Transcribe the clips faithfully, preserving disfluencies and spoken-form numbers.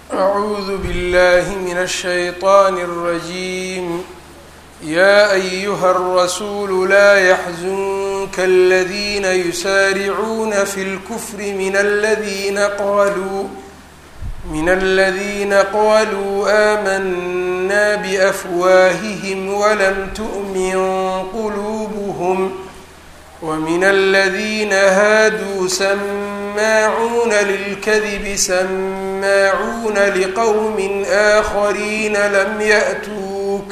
أعوذ بالله من الشيطان الرجيم. يا أيها الرسول لا يحزنك الذين يسارعون في الكفر من الذين قالوا من الذين قالوا آمنا بأفواههم ولم تؤمن قلوبهم ومن الذين هادوا سماعون للكذب سماعون لقوم آخرين لم يأتوك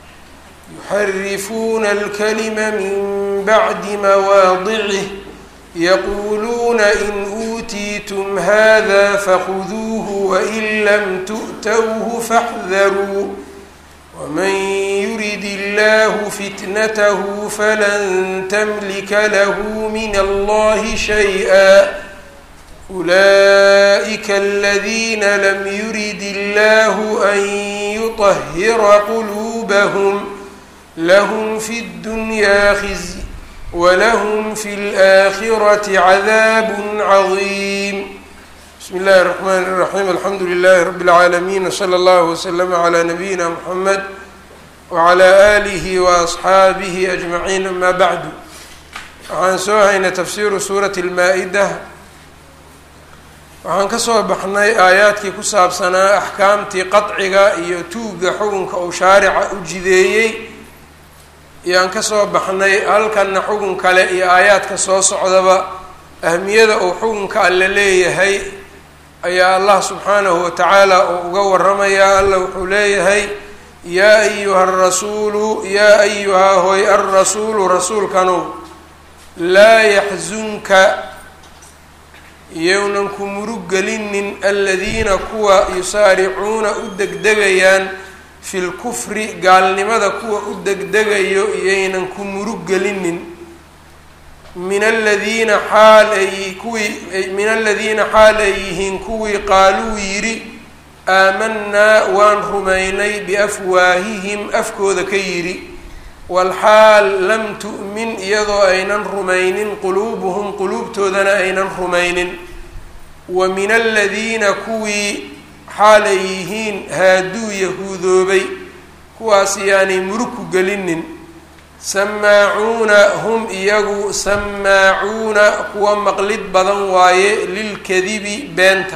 يحرفون الكلم من بعد مواضعه يقولون إن أوتيتم هذا فخذوه وإن لم تؤتوه فاحذروا ومن يرد الله فتنته فلن تملك له من الله شيئا أولئك الذين لم يرد الله أن يطهر قلوبهم لهم في الدنيا خزي ولهم في الآخرة عذاب عظيم. بسم الله الرحمن الرحيم. الحمد لله رب العالمين وصلى الله وسلم على نبينا محمد وعلى آله وأصحaabihi أجمعين. أما بعد, waxaan soo haynay tafsiiru suurati الmaa-ida. waxaan ka soo baxnay aayaadkii ku saabsanaa axkaamtii qaطciga iyo tuuga xukunka uu shaarica u jideeyey iyaan ka soo baxnay. halkana xukun kale iyo aayaadka soo socdaba ahmiyada uu xukunka alle leeyahay ayaa allah subxaanahu watacaala uu uga waramayaa. alla wuxuu leeyahay yaa ayuha arasuulu yaa ayuhaa hoy alrasuulu rasuulkanu laa yaxzunka iyownan ku murug gelinin aladiina kuwa yusaaricuuna u degdegayaan fi lkufri gaalnimada kuwa u degdegayo iyaynan ku murug gelinin min aladiina xaal ay kuwii min aladiina xaal ay yihiin kuwii qaaluu yidhi aamanaa waan rumaynay biafwaahihim afkooda ka yidhi walxaal lam tu'min iyadoo aynan rumaynin quluubuhum quluubtoodana aynan rumaynin wa min aladiina kuwii xaal ay yihiin haaduu yahuudoobay kuwaas yaanay murug ku gelinin samaacuuna hum iyagu samaacuuna kuwa maqlid badan waaye lilkadibi beenta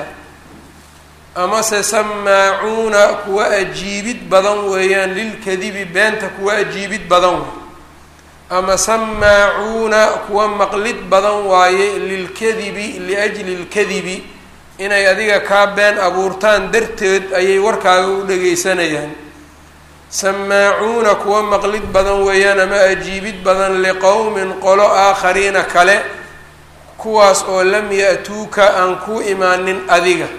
amase samaacuuna kuwa ajiibid badan weeyaan lilkadibi beenta kuwa ajiibid badan ama samaacuuna kuwa maqlid badan waaye lilkadibi liajli lkadibi inay adiga kaa been abuurtaan darteed ayay warkaaga u dhagaysanayaan. samaacuuna kuwa maqlid badan weeyaan ama ajiibid badan liqowmin qolo aakhariina kale kuwaas oo lam ya-tuuka aan ku imaanin adiga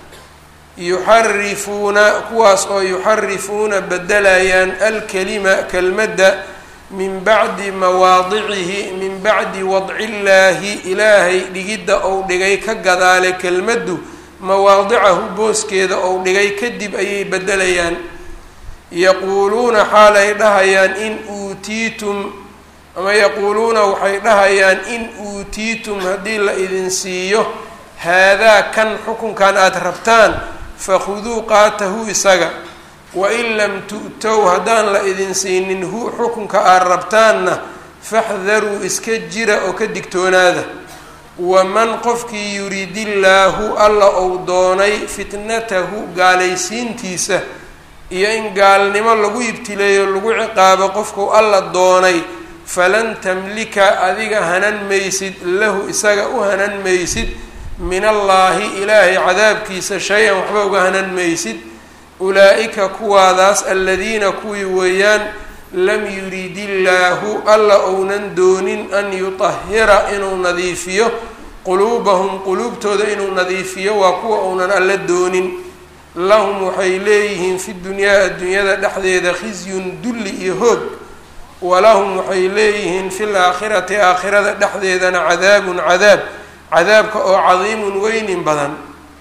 yuxarifuuna kuwaas oo yuxarifuuna bedelayaan alkalima kelmadda min bacdi mawaadicihi min bacdi wadci illaahi ilaahay dhigidda ou dhigay ka gadaale kelmaddu mawaadicahu booskeeda ou dhigay kadib ayay bedelayaan. yaquuluuna xaal ay dhahayaan in uutiitum ama yaquuluuna waxay dhahayaan in uutiitum haddii la idin siiyo haadaa kan xukunkan aada rabtaan fakhuduu qaatahu isaga wain lam tu'tow haddaan la idin siinin hu xukunka aada rabtaanna faxdaruu iska jira oo ka digtoonaada. waman qofkii yuridillaahu alla ou doonay fitnatahu gaalaysiintiisa iyo in gaalnimo lagu ibtileeyo lagu ciqaabo qofku alla doonay falan tamlika adiga hanan maysid lahu isaga u hanan maysid min allaahi ilaahay cadaabkiisa shay-an waxba uga hanan maysid. ulaa-ika kuwaadaas aladiina kuwii weeyaan lam yuridillaahu alla ounan doonin an yutahira inuu nadiifiyo quluubahum quluubtooda inuu nadiifiyo waa kuwa ounan alla doonin. lahum waxay leeyihiin fi dunyaa addunyada dhexdeeda khizyun dulli iyo hoog walahum waxay leeyihiin fi laakhirati aakhirada dhexdeedana cadaabun cadaab cadaabka oo cadiimun weynin badan.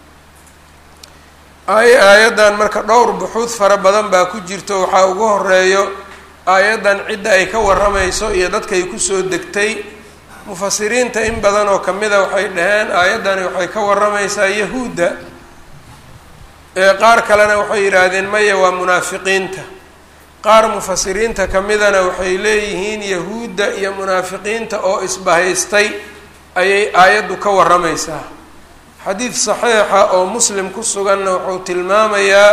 ay aayaddan marka dhowr buxuud fara badan baa ku jirto. waxaa ugu horeeyo aayaddan cidda ay ka waramayso iyo dadkay kusoo degtay. mufasiriinta in badan oo kamida waxay dhaheen aayaddani waxay ka waramaysaa yahuudda qaar kalena waxay yidhaahdeen maya waa munaafiqiinta. qaar mufasiriinta ka midana waxay leeyihiin yahuudda iyo munaafiqiinta oo isbahaystay ayay aayaddu ka warramaysaa. xadiid saxiixa oo muslim ku suganna wuxuu tilmaamayaa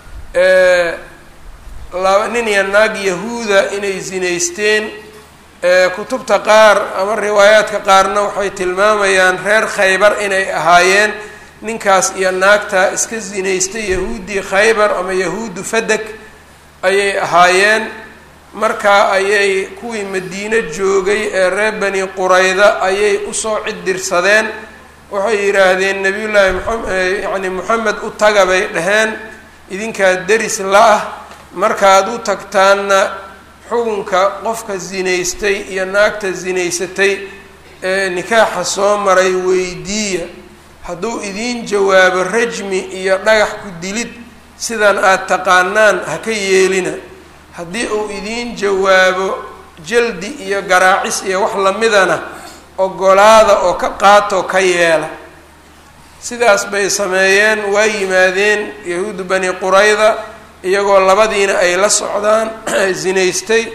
laba nin iyo naag yahuuda inay zinaysteen. kutubta qaar ama riwaayaadka qaarna waxay tilmaamayaan reer khaybar inay ahaayeen ninkaas iyo naagta iska zinaystay yahuuddii khaybar ama yahuudu fadak ayay ahaayeen. markaa ayay kuwii madiine joogay ee reer bani qurayda ayay usoo cidirsadeen. waxay yidhaahdeen nabiyullaahi muxamed yacni moxamed u taga bay dhaheen, idinkaa deris la-ah, markaad u tagtaanna xukunka qofka zinaystay iyo naagta zinaysatay ee nikaaxa soo maray weydiiya. hadduu idiin jawaabo rajmi iyo dhagax ku dilid sidan aada taqaanaan ha ka yeelina. haddii uu idiin jawaabo jaldi iyo garaacis iyo wax lamidana ogolaada oo ka qaato ka yeela. sidaas bay sameeyeen. waa yimaadeen yahuudu bani qurayda iyagoo labadiina ay la socdaan zinaystay.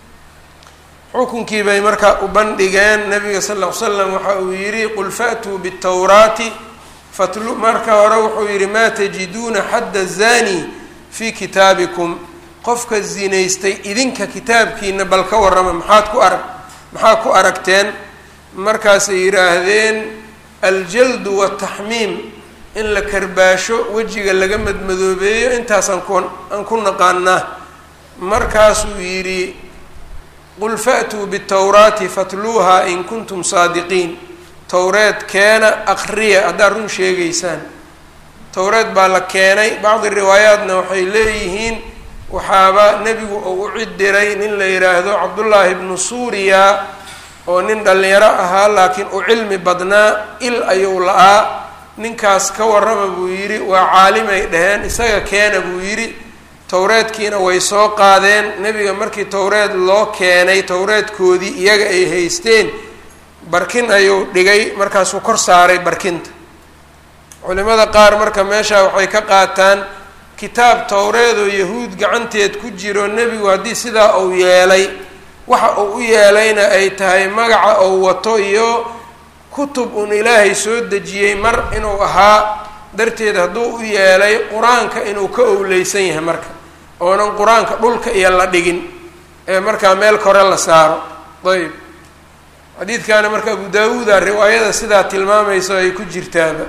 xukunkii bay markaa u bandhigeen. nabiga sal ll ly slam waxa uu yidhi qul fa'tuu bitawraati fatlu marka hore wuxuu yidhi maa tajiduuna xadda zani fii kitaabikum. qofka zinaystay idinka kitaabkiina bal ka warrama maxaad ku arag maxaa ku aragteen? markaasay yidhaahdeen aljaldu wataxmiim, in la karbaasho wejiga laga madmadoobeeyo intaasaan ku aan ku naqaanaa. markaasuu yidhi qul fa'tuu bitawraati fatluuha in kuntum saadiqiin. towreed keena aqriya haddaad run sheegaysaan. towreed baa la keenay. bacdi riwaayaatna waxay leeyihiin waxaaba nebigu uu u cidiray nin la yidhaahdo cabdullaahi ibnu suuriya oo nin dhallinyaro ahaa laakiin u cilmi badnaa, il ayuu la-aa. ninkaas ka warrama buu yidhi, waa caalimay dhaheen, isaga keena buu yidhi. towreedkiina way soo qaadeen. nebiga markii towreed loo keenay towreedkoodii iyaga ay haysteen barkin ayuu dhigay, markaasuu kor saaray barkinta. culimada qaar marka meeshaa waxay ka qaataan kitaab towreed oo yahuud gacanteed ku jiro nebigu haddii sidaa uu yeelay, waxa uu u yeelayna ay tahay magaca uu wato iyo kutub un ilaahay soo dejiyey mar inuu ahaa darteed hadduu u yeelay qur-aanka inuu ka owleysan yahay marka, oonan qur-aanka dhulka iyo la dhigin ee markaa meel kore la saaro. ayb xadiidkaana marka abu daawuuda riwaayada sidaa tilmaamayso ay ku jirtaaba.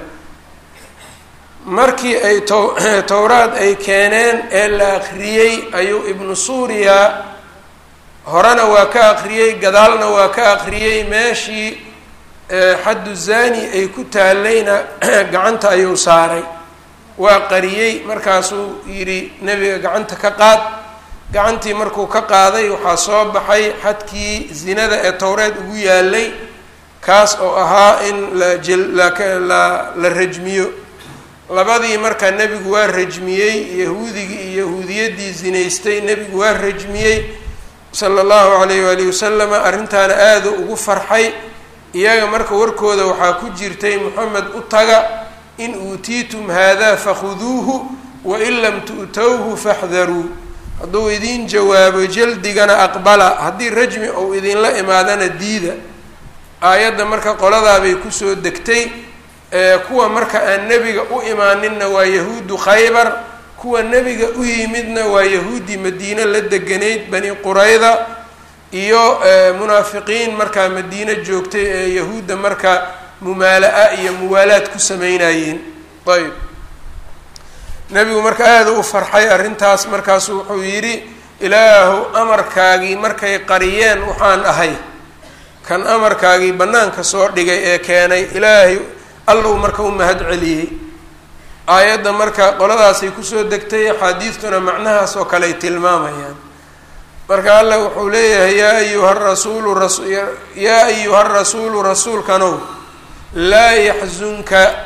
markii ay to towraad ay keeneen ee la akriyey ayuu ibnu suuriya horena waa ka akriyey gadaalna waa ka akriyey. meeshii xaddu zani ay ku taalayna gacanta ayuu saaray, waa qariyey. markaasuu yidhi nebiga gacanta ka qaad. gacantii markuu ka qaaday waxaa soo baxay xadkii zinada ee towreed ugu yaalay, kaas oo ahaa in la la la rajmiyo. labadii markaa nebigu waa rajmiyey, yahuudigii iyo yahuudiyaddii zinaystay nebigu waa rajmiyey sala allahu calayh waalihi wasalama. arrintaana aada ugu farxay. iyaga marka warkooda waxaa ku jirtay moxamed u taga in uutiitum haadaa fakhuduuhu wain lam tu'towhu faxdaruu. hadduu idiin jawaabo jaldigana aqbala, haddii rajmi ou idinla imaadana diida. aayadda marka qoladaabay kusoo degtay. kuwa marka aan nebiga u imaaninna waa yahuudu khaybar, kuwa nebiga u yimidna waa yahuudi madiine la deganayd bani qurayda iyo munaafiqiin markaa madiine joogtay ee yahuudda marka mumaala-a iyo muwaalaad ku sameynayeen. ayb nebigu marka aada u farxay arrintaas. markaasu wuxuu yidhi ilaahu amarkaagii markay qariyeen waxaan ahay kan amarkaagii bannaanka soo dhigay ee keenay. ilaahay allow marka u mahad celiyey. aayadda marka qoladaasay kusoo degtay. axaadiistuna macnahaas oo kale ay tilmaamayaan. marka allah wuxuu leeyahay yaa ayuha rasuulu ras yaa ayuha rasuulu rasuulkanow laa yaxzunka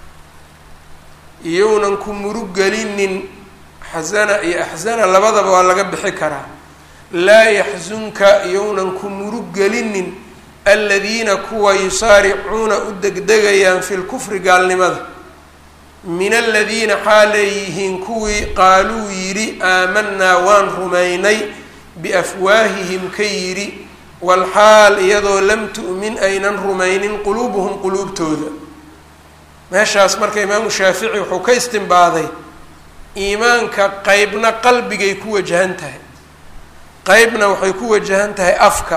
iyounan ku murug gelinin. xasana iyo axsana labadaba waa laga bixi karaa. laa yaxzunka iyounan ku murug gelinin aladiina kuwa yusaaricuuna u degdegayaan fi lkufri gaalnimada. min aladiina xaaleeyihiin kuwii qaaluu yidhi aamanaa waan rumaynay biafwaahihim ka yidhi walxaal iyadoo lam tu'min aynan rumaynin quluubuhum quluubtooda. meeshaas marka imaamu shaafici wuxuu ka istinbaaday iimaanka qeybna qalbigay ku wajahan tahay, qeybna waxay ku wajahan tahay afka,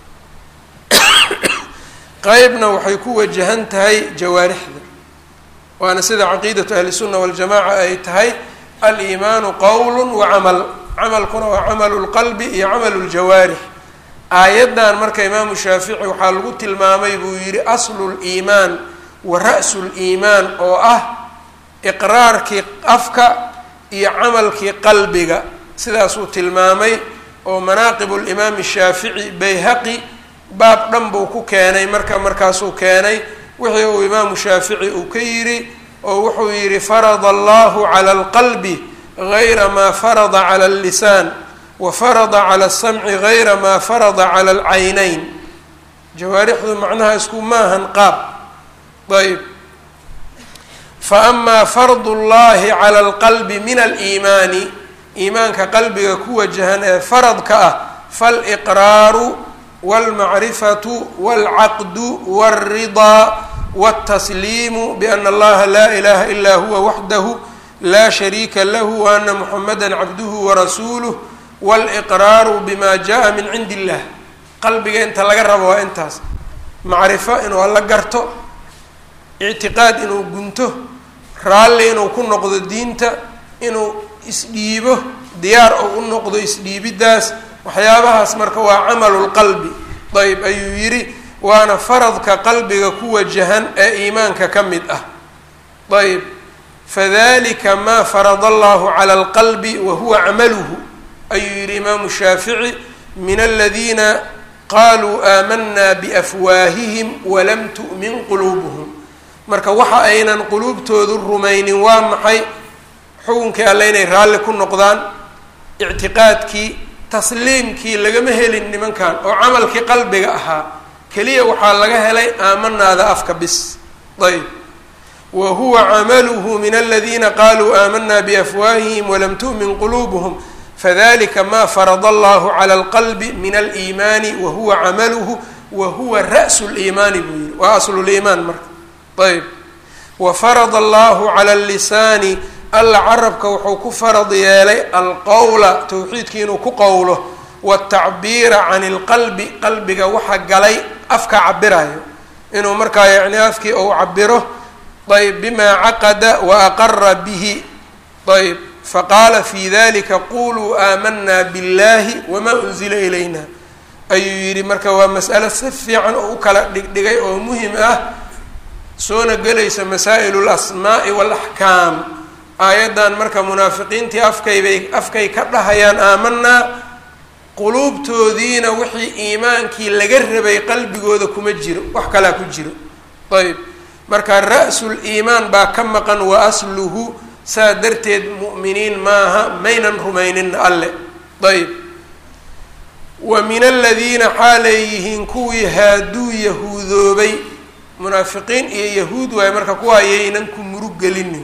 qeybna waxay ku wajahan tahay jawaarixda. waana sida caqiidatu ahli sunna waljamaca ay tahay aliimaanu qowlun wa camal, camalkuna waa camalu lqalbi iyo camalu ljawaarix. aayaddan marka imaamu shaafici waxaa lagu tilmaamay buu yidhi aslu liimaan wa ra'su liimaan, oo ah iqraarkii afka iyo camalkii qalbiga. sidaasuu tilmaamay oo manaaqibu limaami shaafici bayhaqi baab dhan buu ku keenay. marka markaasuu keenay wixii uu imaamu shaafici uu ka yidhi, oo wuxuu yidhi farada allahu cala alqalbi gayra maa farada cala allisaan wa farada cala alsamci gayra maa farada cala alcaynayn. jawaarixdu macnaha isku maahan qaab. ayb fa amaa fardu llahi cala alqalbi min aliimaani, iimaanka qalbiga ku wajahan ee faradka ah, faaliqraaru walmacrifatu walcaqdu walridaa waltasliimu biana allaha laa ilaha ilaa huwa waxdahu laa shariika lahu wa ana muxamada cabduhu warasuuluh waliqraaru bima jaa min cindi illah. qalbiga inta laga rabo waa intaas: macrifo inuu alla garto, ictiqaad inuu gunto, raalli inuu ku noqdo diinta, inuu isdhiibo, diyaar ou u noqdo isdhiibiddaas. waxyaabahaas marka waa camalu lqalbi. ayb ayuu yidhi waana faradka qalbiga ku wajahan ee iimaanka ka mid ah. ayb fadalika maa farada allahu cala alqalbi wa huwa camaluhu, ayuu yidhi imaamu shaafici, min aladiina qaluu aamanaa biafwaahihim walam tu'min quluubuhum. marka waxa aynan quluubtoodu rumaynin waa maxay? xukunkii alle inay raalli ku noqdaan, ictiqaadkii, tasliimkii lagama helin nimankan oo camalkii qalbiga ahaa keliya waxaa laga helay aamanaada afka bis. ayb wa huwa camaluhu min aladiina qaluu aamanaa biafwaahihim walam tu'min quluubuhum fadalika ma farada allahu cala alqalbi min aliimaani wa huwa camaluhu wa huwa ra'su liimaani buu yihi, waa aslu liimaan marka. ayb wa farada allahu cala allisaani, alla carabka wuxuu ku farad yeelay alqowla, towxiidkii inuu ku qowlo, watacbiira can ilqalbi, qalbiga waxa galay afka cabirayo, inuu markaa yacni afkii ou cabiro. ayb bimaa caqada wa aqara bihi. ayb faqaala fi dalika quluu aamanaa biاllahi wamaa unzila ilayna, ayuu yidhi. marka waa mas'alo si fiican oo u kala dhigdhigay oo muhim ah, soona gelaysa masaa'ilu lasmaa'i waalaxkaam. aayaddan marka munaafiqiintii afkaybay afkay ka dhahayaan aamanaa, quluubtoodiina wixii iimaankii laga rabay qalbigooda kuma jiro, wax kalaa ku jiro. ayb marka ra'sul iimaan baa ka maqan wa asluhu, saa darteed mu'miniin maaha, maynan rumaynina alle. ayb wa min aladiina xaaleeyihiin kuwii haaduu yahuudoobay, munaafiqiin iyo yahuud waaye marka kuwa ayaynan ku murug gelinin.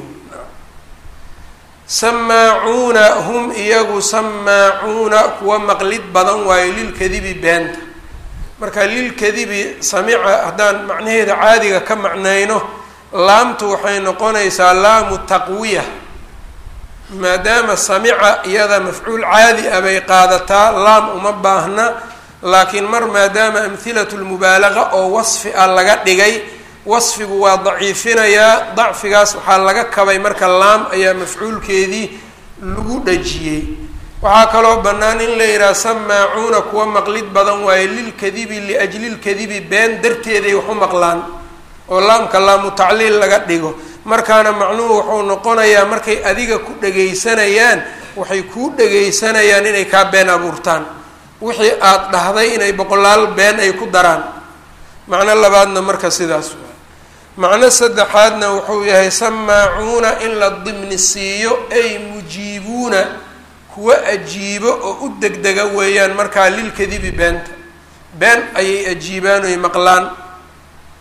samaacuuna hum iyagu samaacuuna kuwa maqlid badan waayo lilkadibi beenta. marka lilkadibi samica haddaan macnaheeda caadiga ka macnayno, laamtu waxay noqonaysaa laamu taqwiya, maadaama samica iyada mafcuul caadi ah bay qaadataa, laam uma baahna. laakiin mar maadaama amhilatu lmubaalaqa oo wasfi ah laga dhigay, wasfigu waa daciifinayaa, dacfigaas waxaa laga kabay marka laam ayaa mafcuulkeedii lagu dhajiyey. waxaa kaloo bannaan in la yidhaha samaacuuna kuwa maqlid badan waaye lilkadibi, liajli lkadibi, been darteeday wax u maqlaan, oo laamka laamu tacliil laga dhigo. markaana macnuhu wuxuu noqonayaa markay adiga ku dhagaysanayaan, waxay kuu dhagaysanayaan inay kaa been abuurtaan, wixii aada dhahday inay boqolaal been ay ku daraan. macno labaadna marka sidaas waa. macno saddexaadna wuxuu yahay samaacuuna in la dimni siiyo, ay mujiibuuna kuwa ajiibo oo u degdega weeyaan markaa lilkadibi beenta. been ayay ajiibaan oy maqlaan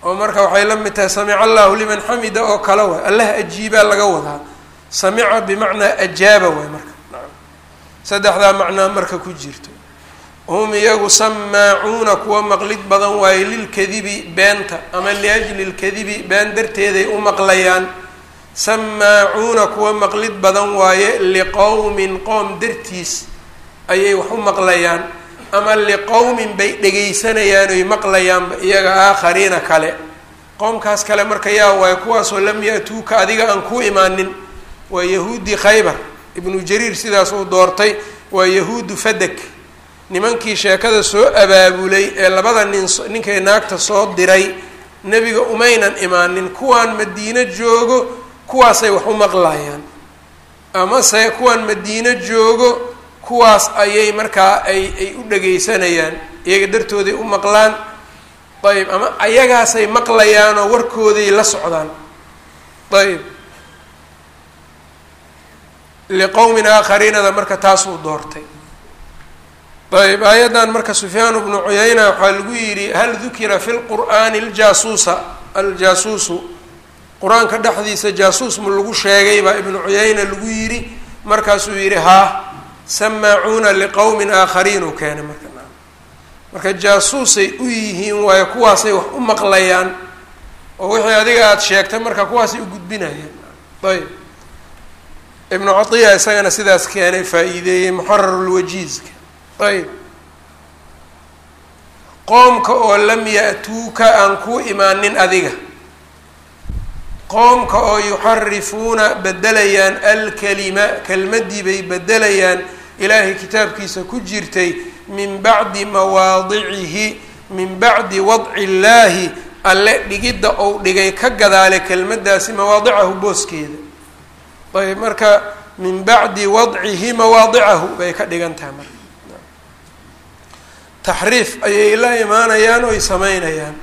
oo marka waxay la mid tahay samica allahu liman xamida oo kale waay allah ajiibaa laga wadaa samica bimacnaa ajaaba waay marka saddexdaa macnaa marka ku jirto hum iyagu samaacuuna kuwa maqlid badan waaye lilkadibi beenta ama liajli lkadibi been darteeday u maqlayaan samaacuuna kuwa maqlid badan waaye liqowmin qoom dartiis ayay wax u maqlayaan ama liqowmin bay dhegaysanayaan oy maqlayaanba iyaga aakhariina kale qoomkaas kale marka yaa waaye kuwaasoo lam ya-tuuka adiga aan ku imaanin waa yahuudi khaybar ibnu jariir sidaas uu doortay waa yahuudu fadak nimankii sheekada soo abaabulay ee labada nin ninkay naagta soo diray nebiga umaynan imaanin kuwaan madiino joogo kuwaasay wax u maqlayaan amase kuwaan madiino joogo kuwaas ayay markaa ay ay u dhagaysanayaan iyaga dartooday u maqlaan ayb ama ayagaasay maqlayaanoo warkooday la socdaan ayb liqowmin aakhariinada marka taasuu doortay ayb aayaddan marka sufyaan bnu cuyayna waxaa lagu yidhi hal dukira fi lqur'aani aljaasuusa aljaasuusu qur-aanka dhexdiisa jaasuus ma lagu sheegay baa ibnu cuyayna lagu yidhi markaasuu yidhi haa samaacuuna liqowmin aakhariin uu keenay marka marka jaasuusay u yihiin waayo kuwaasay wax u maqlayaan oo wixii adiga aada sheegtay marka kuwaasay u gudbinayaan ayb ibnu catiya isagana sidaas keenay faa-iideeyey muxararulwajiizka ayb qoomka oo lam ya-tuuka aan kuu imaanin adiga qoomka oo yuxarifuuna bedelayaan alkalima kelmadii bay bedelayaan ilaahay kitaabkiisa ku jirtay min bacdi mawaadicihi min bacdi wadci illaahi alle dhigidda ou dhigay ka gadaale kelmadaasi mawaadicahu booskeeda ayb marka min bacdi wadcihi mawaadicahu bay ka dhigan tahay marka taxriif ayay la imaanayaan oo ay sameynayaan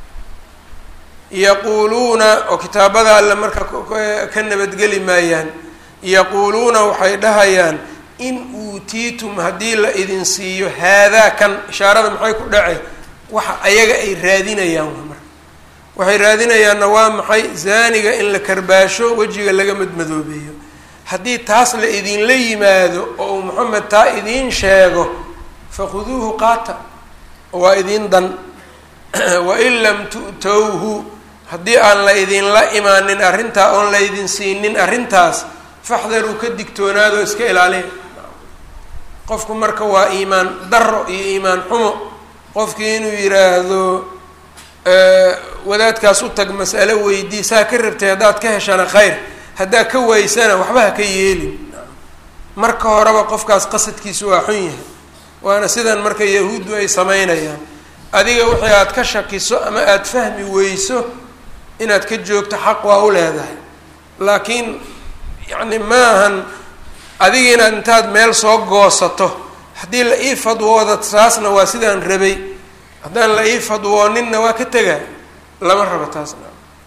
yaquuluuna oo kitaabada alle marka ka nabadgeli maayaan yaquuluuna waxay dhahayaan in uutiitum haddii la idin siiyo haadaa kan ishaarada maxay ku dhacay waxa ayaga ay raadinayaan waa marka waxay raadinayaanna waa maxay zaaniga in la karbaasho wejiga laga madmadoobeeyo haddii taas la idinla yimaado oo uu moxamed taa idiin sheego fakhuduuhu qaata waa idin dan wain lam tu'towhu haddii aan la idinla imaanin arrintaa oon la idin siinin arrintaas faxdaruu ka digtoonaadoo iska ilaaliya qofku marka waa iimaan daro iyo iimaan xumo qofkii inuu yiraahdo wadaadkaas u tag mas'alo weydii saa ka rabtay haddaad ka heshana khayr haddaad ka waysana waxba ha ka yeelin marka horeba qofkaas qasadkiisu waa xun yahay waana sidan marka yahuuddu ay sameynayaan adiga wixii aada ka shakiso ama aada fahmi weyso inaad ka joogto xaq waa u leedahay laakiin yacni maahan adiga inaad intaad meel soo goosato haddii la ii fadwooda taasna waa sidaan rabay haddaan la ii fadwooninna waa ka tegaa lama rabo taasna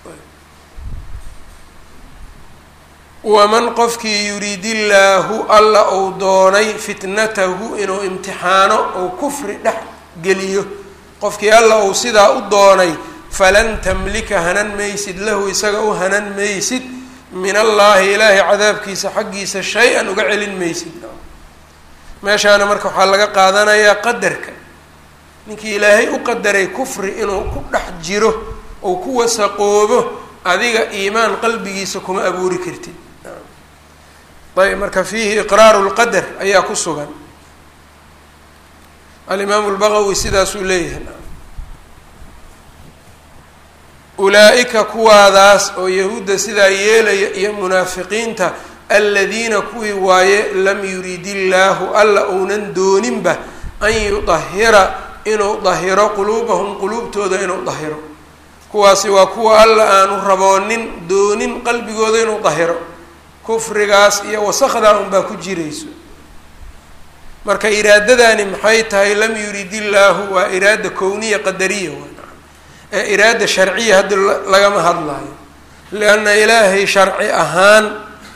waman qofkii yuriidillaahu alla uu doonay fitnatahu inuu imtixaano ou kufri dhex geliyo qofkii alla uu sidaa u doonay falan tamlika hanan maysid lahu isaga u hanan maysid min allaahi ilaahay cadaabkiisa xaggiisa shay-an uga celin maysid meeshaana marka waxaa laga qaadanayaa qadarka ninkii ilaahay u qadaray kufri inuu ku dhex jiro ou ku wasaqoobo adiga iimaan qalbigiisa kuma abuuri kartid ayb marka fiihi iqraaru lqadar ayaa ku sugan alimaamu lbagawi sidaasuu leeyahay ulaa-ika kuwaadaas oo yahuudda sidaa yeelaya iyo munaafiqiinta aladiina kuwii waaye lam yurid illaahu alla uunan dooninba an yudahira inuu dahiro quluubahum quluubtooda inuu dahiro kuwaasi waa kuwa alla aanu raboonin doonin qalbigooda inuu dahiro kufrigaas iyo wasakdaa unbaa ku jirayso marka iraadadani maxay tahay lam yurid illaahu waa iraada kowniya qadariya ee iraada sharciya hadda lagama hadlayo lianna ilaahay sharci ahaan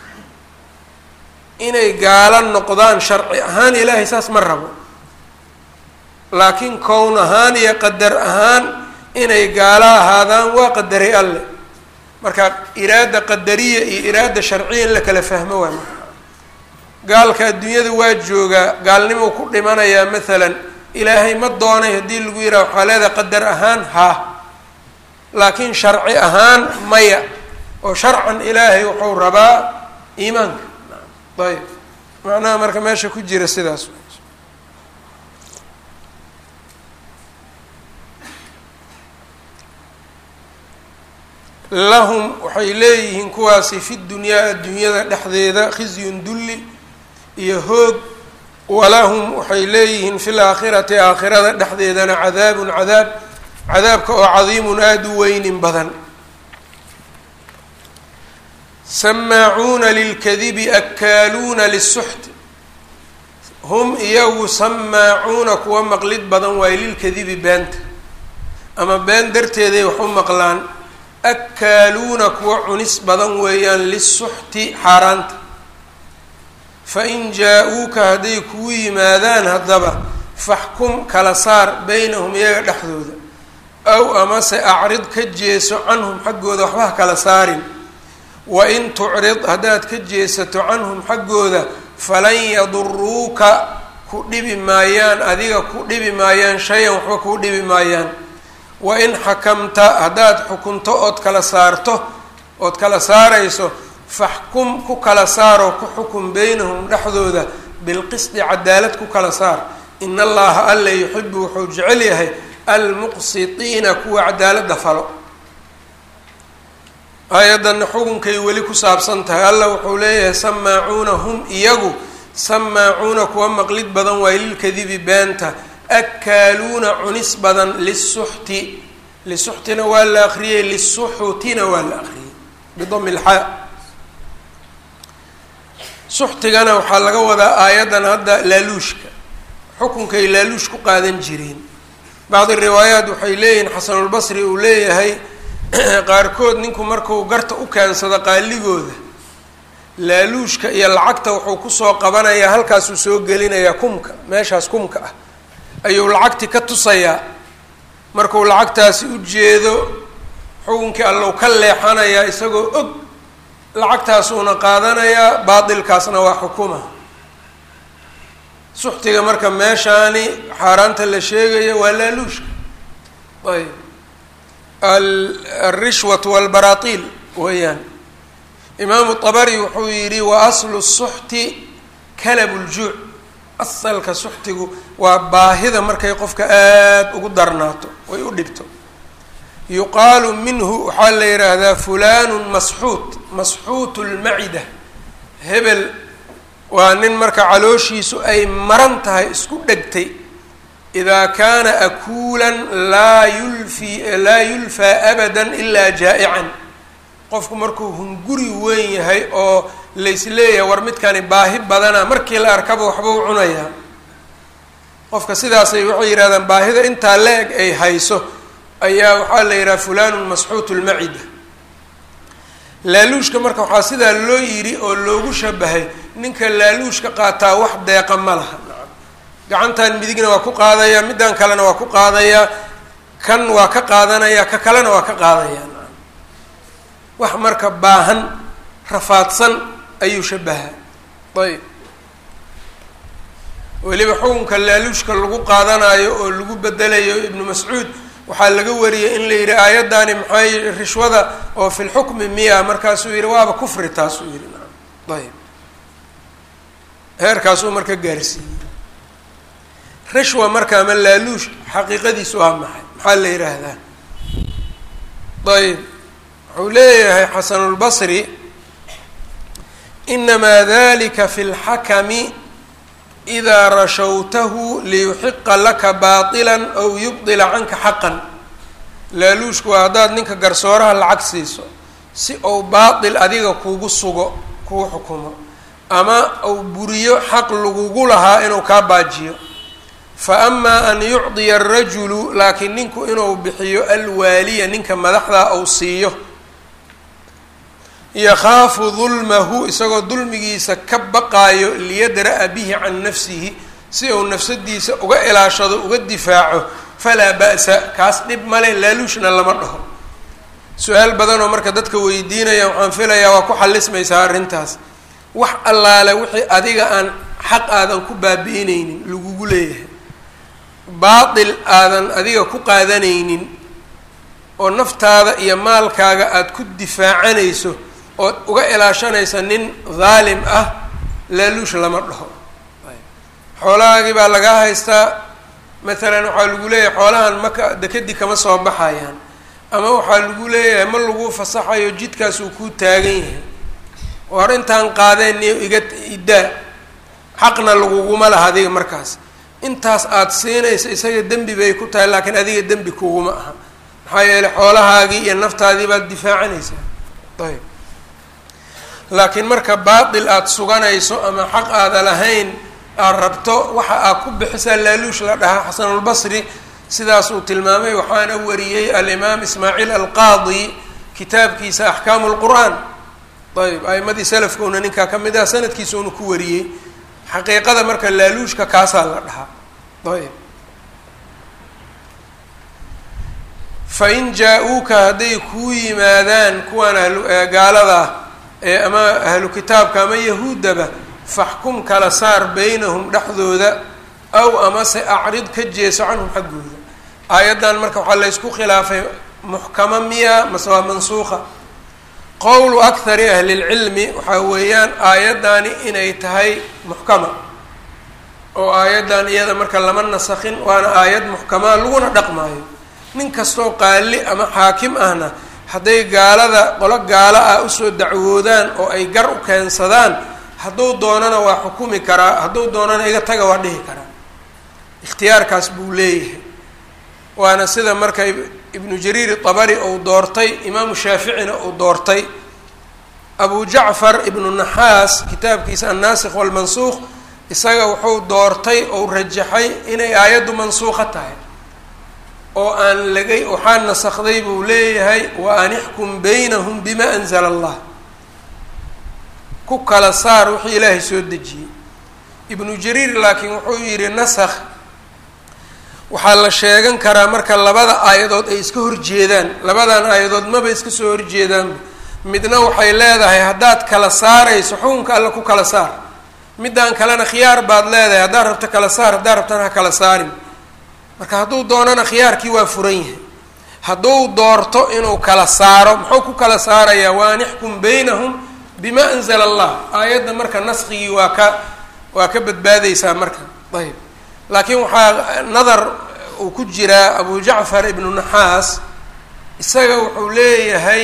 inay gaalo noqdaan sharci ahaan ilaahay saas ma rabo laakiin kown ahaan iyo qadar ahaan inay gaalo ahaadaan waa qadaray alle. marka iraada qadariya iyo iraada sharciya in la kala fahmo waa marka gaalka adduunyada waa joogaa gaalnimo ku dhimanayaa maalan ilaahay ma doonay haddii lagu yidhaha waxaa leedahay qadar ahaan haa laakiin sharci ahaan maya oo sharcan ilaahay wuxuu rabaa iimaanka. ayb macnaha marka meesha ku jira sidaas. lahum waxay leeyihiin kuwaasi fi dunyaa adduunyada dhexdeeda khizyun dulli iyo hoog, walahum waxay leeyihiin fi laakhirati aakhirada dhexdeedana cadaabun cadaab, cadaabka oo cadiimun aada u weynin badan. samaacuuna lilkadibi akaaluuna lisuxti, hum iyagu samaacuuna kuwa maqlid badan waayo lilkadibi beenta ama been darteeday wax u maqlaan, akaaluuna kuwa cunis badan weeyaan lisuxti xaaraanta. fain jaa-uuka hadday kugu yimaadaan haddaba faxkum kala saar beynahum iyaga dhexdooda, aw amase acrid ka jeeso canhum xaggooda waxba ha kala saarin. wain tucrid haddaad ka jeesato canhum xaggooda falan yaduruuka ku dhibi maayaan adiga ku dhibi maayaan shay-an waxba kuu dhibi maayaan. wain xakamta haddaad xukunto ood kala saarto ood kala saarayso faxkum ku kala saaroo ku xukun beynahum dhexdooda bilqisdi cadaalad ku kala saar. in allaha alla yuxibu wuxuu jecel yahay almuqsitiina kuwa cadaaladda falo. aayaddanna xukunkay weli ku saabsan tahay. alla wuxuu leeyahay samaacuuna hum iyagu samaacuuna kuwa maqlid badan waayo lilkadibi beenta, akaaluuna cunis badan lisuxti, lisuxtina waa la akriyey lisuxutina waa la akriyey bidami lxaa. suxtigana waxaa laga wadaa aayaddan hadda laaluushka, xukunkay laaluush ku qaadan jireen. bacdi riwaayaat waxay leeyihiin xasanulbasri uu leeyahay qaarkood ninku markuu garta u keensado qaaligooda laaluushka iyo lacagta wuxuu kusoo qabanayaa halkaasuu soo gelinayaa kumka, meeshaas kumka ah ayuu lacagti ka tusayaa. markuu lacagtaasi u jeedo xukunkii allow ka leexanayaa isagoo og lacagtaasuuna qaadanayaa, baatilkaasna waa xukuma. suxtiga marka meeshaani xaaraanta la sheegaya waa laaluushka. ayb alrishwatu walbaraatiil weeyaan. imaamu طabari wuxuu yidhi wa aslu suxti kalabu ljuuc, asalka suxtigu waa baahida markay qofka aada ugu darnaato way u dhibto. yuqaalu minhu waxaa la yidhaahdaa fulanu masxuut, masxuutu lmacida, hebel waa nin marka calooshiisu ay maran tahay isku dhegtay. idaa kaana akuulan laa yulfi laa yulfaa abada ilaa jaa'ican, qofku markuu hunguri weyn yahay oo laysleeyahay war midkani baahi badana markii la arkaba waxba u cunayaa. qofka sidaasay waxay yidhahdaan baahida intaa la-eg ay hayso ayaa waxaa la yidhaha fulanun masxuutu lmacida. laaluushka marka waxaa sidaa loo yidhi oo loogu shabahay ninka laaluushka qaataa wax deeqa ma laha. gacantan midigna waa ku qaadayaa, middan kalena waa ku qaadayaa, kan waa ka qaadanayaa, ka kalena waa ka qaadayaa. wax marka baahan rafaadsan ayuu shabahaa. ayb weliba xukunka laaluushka lagu qaadanayo oo lagu bedelayo ibnu mascuud waxaa laga wariyey in la yidhi aayaddaani maxay rishwada oo fi lxukmi miya, markaasuu yihi waaba kufri taasuu yihi. ayb heerkaasuu marka gaarsiiyey. rishwa marka ama laaluush xaqiiqadiisu waa maxay, maxaa la yidhaahdaa? ayb wuxuu leeyahay xasanulbasri inamaa dalika fi lxakami idaa rashawtahu liyuxiqa laka baطila aw yubdila canka xaqan. laaluushku waa haddaad ninka garsooraha lacag siiso si ou baatil adiga kuugu sugo kugu xukumo, ama uu buriyo xaq lagugu lahaa inuu kaa baajiyo. fa amaa an yucdiya arajulu, laakiin ninku inuu bixiyo alwaaliya ninka madaxdaa ou siiyo, yakhaafu dulmahu isagoo dulmigiisa ka baqaayo, liyadra'a bihi can nafsihi si uu nafsadiisa uga ilaashado uga difaaco, falaa ba'sa kaas dhib male laaluushna lama dhaho. su-aal badan oo marka dadka weydiinaya waxaan filayaa waa ku xalismaysaa arrintaas. wax allaale wixii adiga aan xaq aadan ku baabi'inaynin lagugu leeyahay, baatil aadan adiga ku qaadanaynin, oo naftaada iyo maalkaaga aada ku difaacanayso ood uga ilaashanaysa nin daalim ah, laaluush lama dhaho. xoolahaagii baa lagaa haystaa, maalan waxaa lagu leeyahay xoolahan maka dekadi kama soo baxayaan, ama waxaa lagu leeyahay ma lagu fasaxayo jidkaas uu kuu taagan yahay, oo arrintaan qaadeen iyo iga iddaa, xaqna laguguma laha adiga markaas. intaas aada siinaysa isaga dembi bay ku tahay, laakiin adiga dembi kuguma aha, maxaa yeelay xoolahaagii iyo naftaadii baad difaacanaysaa. ayb laakiin marka baatil aada suganayso ama xaq aada lahayn aada rabto, waxa aad ku bixisaa laaluush la dhahaa. xasanulbasri sidaasuu tilmaamay, waxaana wariyey alimaam ismaaciil alqaadi kitaabkiisa axkaamu lqur'aan. ayb a'imadii salafkuna ninkaa ka mid ah, sanadkiisuuna ku wariyey. xaqiiqada marka laaluushka kaasaa la dhahaa. ayb fain jaa-uuka hadday kuu yimaadaan kuwaan gaalada ee ama ahlu kitaabka ama yahuuddaba, faxkum kala saar baynahum dhexdooda, aw amase acrid ka jeeso canhum xaggooda. aayaddan marka waxaa laysku khilaafay muxkama miya mase waa mansuuqa. qowlu akhari ahli lcilmi waxaa weeyaan aayaddaani inay tahay muxkama, oo aayaddan iyada marka lama nasakhin, waana aayad muxkamaa laguna dhaqmaayo. nin kastoo qaali ama xaakim ahna hadday gaalada qolo gaalo ah usoo dacwoodaan oo ay gar u keensadaan, hadduu doonana waa xukumi karaa, hadduu doonana iga taga waa dhihi karaa. ikhtiyaarkaas buu leeyahay. waana sida marka ibnu jariir itabari uu doortay, imaamu shaaficina uu doortay. abu jacfar ibnu naxaas kitaabkiisa annaasikh walmansuuq isaga wuxuu doortay ou rajaxay inay aayaddu mansuuqa tahay, oo aan lagay waxaa nasakday buu leeyahay, wa an ixkum baynahum bima anzala allah, ku kala saar wixii ilaahay soo dejiyey. ibnu jariir laakiin wuxuu yidhi nasakh waxaa la sheegan karaa marka labada aayadood ay iska horjeedaan. labadan aayadood maba iska soo horjeedaan, midna waxay leedahay haddaad kala saarayso xukunka alla ku kala saar, midaan kalena khiyaar baad leedahay, haddaad rabto kala saar, haddaad rabtana ha kala saarin. marka hadduu doonana khiyaarkii waa furan yahay. hadduu doorto inuu kala saaro, muxuu ku kala saarayaa? wa an ixkum baynahum bima anzala allah. aayadda marka naskigii waa ka waa ka badbaadeysaa marka. ayb laakiin waxaa nadar uu ku jiraa abu jacfar ibnu naxaas, isaga wuxuu leeyahay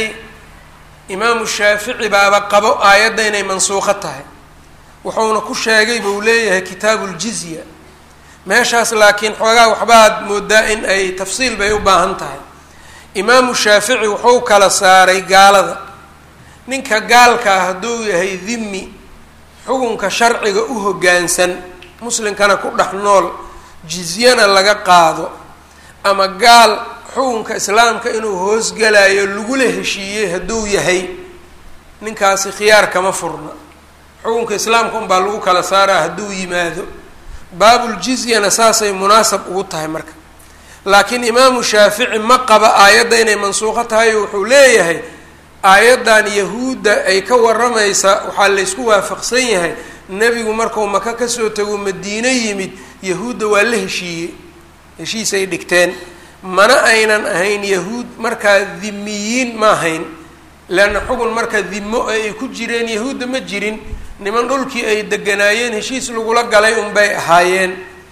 imaamu shaafici baaba qabo aayadda inay mansuuqo tahay, wuxuuna ku sheegay buu leeyahay kitaabu ljizya. meeshaas laakiin xoogaa waxbaad moodaa in ay tafsiil bay u baahan tahay. imaamu shaafici wuxuu kala saaray gaalada. ninka gaalkaa hadduu yahay dhimmi, xukunka sharciga u hoggaansan, muslimkana ku dhex nool, jizyana laga qaado, ama gaal xukunka islaamka inuu hoosgalayo lagula heshiiyey hadduu yahay, ninkaasi khiyaar kama furna. xukunka islaamka unbaa lagu kala saaraa hadduu yimaado. baabuljizyana saasay munaasab ugu tahay marka. laakiin imaamu shaafici ma qaba aayadda inay mansuuqo tahay, wuxuu leeyahay aayaddan yahuudda ay ka waramaysa waxaa laysku waafaqsan yahay, nebigu markuu maka kasoo tago madiine yimid, yahuudda waa la heshiiyey, heshiisay dhigteen. mana aynan ahayn yahuud markaa dhimiyiin ma ahayn, leanna xugun marka dhimo ay ku jireen yahuudda ma jirin, niman dhulkii ay deganaayeen heshiis lagula galay unbay ahaayeen.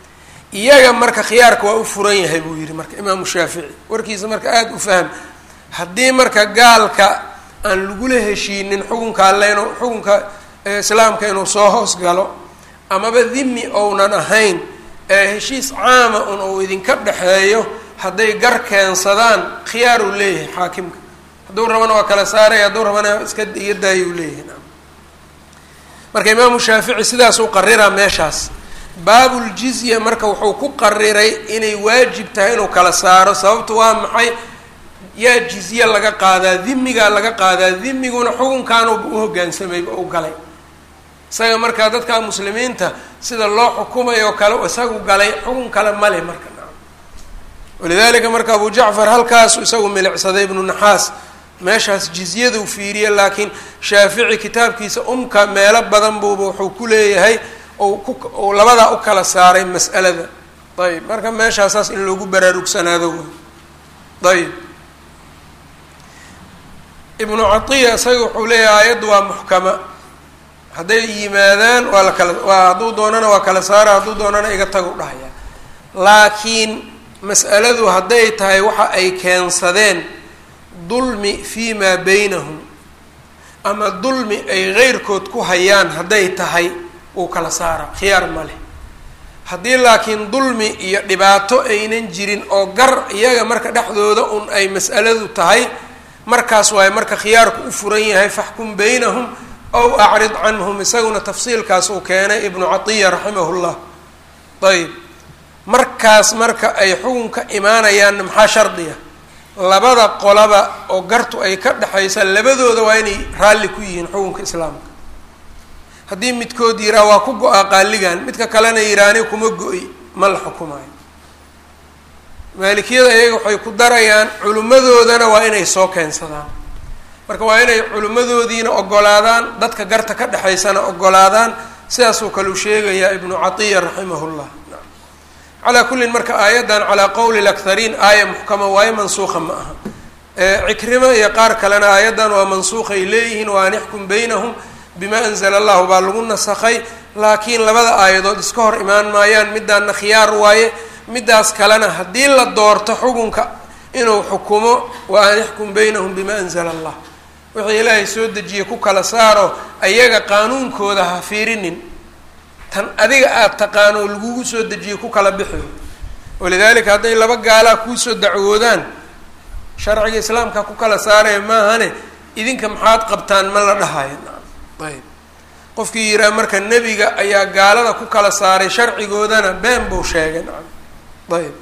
iyaga marka khiyaarka waa u furan yahay buu yihi marka imaamu shaafici. warkiisa marka aada u fahm. haddii marka gaalka aan lagula heshiinin xukunka alle inu xukunka islaamka inuu soo hoos galo, amaba dhimi ounan ahayn, ee heshiis caama un uu idinka dhexeeyo, hadday gar keensadaan khiyaar uu leeyahay xaakimka. hadduu rabana waa kala saaraya, hadduu rabana iska iga daayuu leeyahay. marka imaamu shaafici sidaasuu qariraa meeshaas. baabuljizya marka wuxuu ku qariray inay waajib tahay inuu kala saaro. sababtu waa maxay? yaa jizye laga qaadaa, dhimigaa laga qaadaa, dhimiguna xukunkaanu u hoggaansamayba u galay. isaga markaa dadka muslimiinta sida loo xukumayo kale isagu galay, xukun kale male marka. walidaalika marka abu jacfar halkaasu isagu milicsaday ibnu naxaas meeshaas jizyadu fiiriye laakiin shaafici kitaabkiisa umka meelo badan buuba wuxuu ku leeyahay ou ku ou labadaa u kala saaray mas'alada ayb marka meeshaasaas in loogu baraarugsanaado way ayb ibnu catiya isaga wuxuu leeyahay aayaddu waa muxkama hadday yimaadaan waa la kala waa hadduu doonana waa kala saara hadduu doonana iga tagu dhahaya laakiin mas'aladu hadday tahay waxa ay keensadeen dulmi fii maa baynahum ama dulmi ay keyrkood ku hayaan hadday tahay wuu kala saara khiyaar ma leh haddii laakiin dulmi iyo dhibaato aynan jirin oo gar iyaga marka dhexdooda un ay mas'aladu tahay markaas waaye marka khiyaarku u furan yahay faxkum baynahum aw acrid canhum isaguna tafsiilkaas uu keenay ibnu catiya raximahullah ayb markaas marka ay xukunka imaanayaanna maxaa shardiya labada qolaba oo gartu ay ka dhexaysa labadooda waa inay raalli ku yihiin xukunka islaamka haddii midkood yiraa waa ku go-aa qaaligan midka kalena yiraani kuma go-i ma la xukumaayo maalikiyada iyaga waxay ku darayaan culimmadoodana waa inay soo keensadaan marka waa inay culimmadoodiina ogolaadaan dadka garta ka dhexaysana ogolaadaan sidaasuu kaleu sheegayaa ibnu catiya raximahullah calaa kullin marka aayaddan calaa qowli lakhariin aaya muxkama waayo mansuuqa ma aha cikrimo iyo qaar kalena aayaddan waa mansuuqay leeyihiin wa an ixkum baynahum bima anzala allahu baa lagu nasakhay laakiin labada aayadood iska hor imaan maayaan midaanna khiyaar waaye midaas kalena haddii la doorto xukunka inuu xukumo wa an ixkum baynahum bima anzala allah wixii ilaahay soo dejiye ku kala saaro ayaga qaanuunkooda ha fiirinin tan adiga aada taqaano lagugu soo dejiye ku kala bixiyo walidaalika hadday laba gaalaa kuusoo dacwoodaan sharciga islaamka ku kala saaraya maahane idinka maxaad qabtaan ma la dhahayo ayb qofkii yiraa marka nebiga ayaa gaalada ku kala saaray sharcigoodana been buu sheegay ayb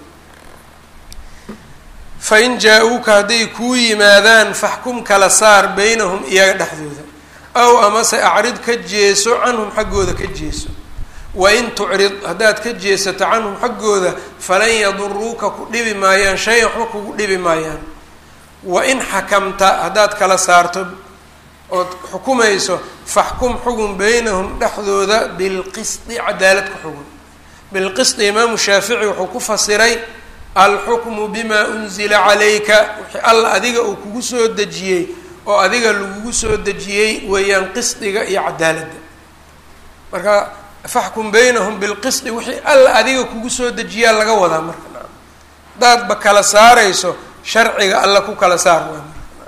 fain jaa-uuka hadday kuu yimaadaan faxkum kala saar baynahum iyaga dhexdooda aw amase acrid ka jeeso canhum xaggooda ka jeeso wain tucrid haddaad ka jeesato canhum xaggooda falan yaduruuka ku dhibi maayaan shay waxba kugu dhibi maayaan wain xakamta haddaad kala saarto ood xukumayso faxkum xugun baynahum dhexdooda bilqisdi cadaalad ku xugun bilqisdi imaamu shaafici wuxuu ku fasiray alxukmu bima unzila calayka wixii alla adiga uu kugu soo dejiyey oo adiga lagugu soo dejiyey weeyaan qisdiga iyo cadaaladda marka faxkum baynahum bilqisdi wixii alla adiga kugu soo dejiyaa laga wadaa marka hadaadba kala saarayso sharciga alla ku kala saar waa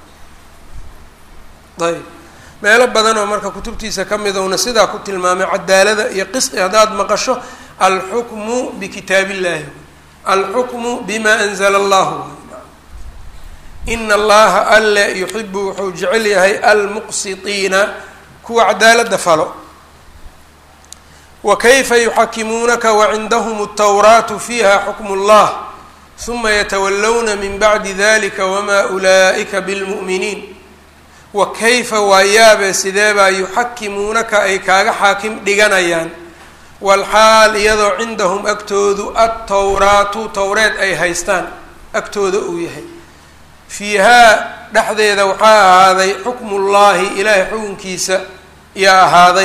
ayb meelo badan oo marka kutubtiisa ka midowna sidaa ku tilmaamay cadaalada iyo qisdi haddaad maqasho alxukmu bikitaab illahi alxukmu bima anzala allahu ina allaha alle yuxibu wuxuu jecel yahay almuqsitiina kuwa cadaalada falo wakayfa yuxakimuunaka wacindahum altawraatu fiiha xukmu llah huma yatawallawna min bacdi dalika wama ulaa'ika bilmu'miniin wakayfa waa yaabe sideebaa yuxakimuunaka ay kaaga xaakim dhiganayaan walxaal iyadoo cindahum agtoodu altawraatu towreed ay haystaan agtooda uu yahay fiihaa dhexdeeda waxaa ahaaday xukmullaahi ilaahay xukunkiisa yaa ahaaday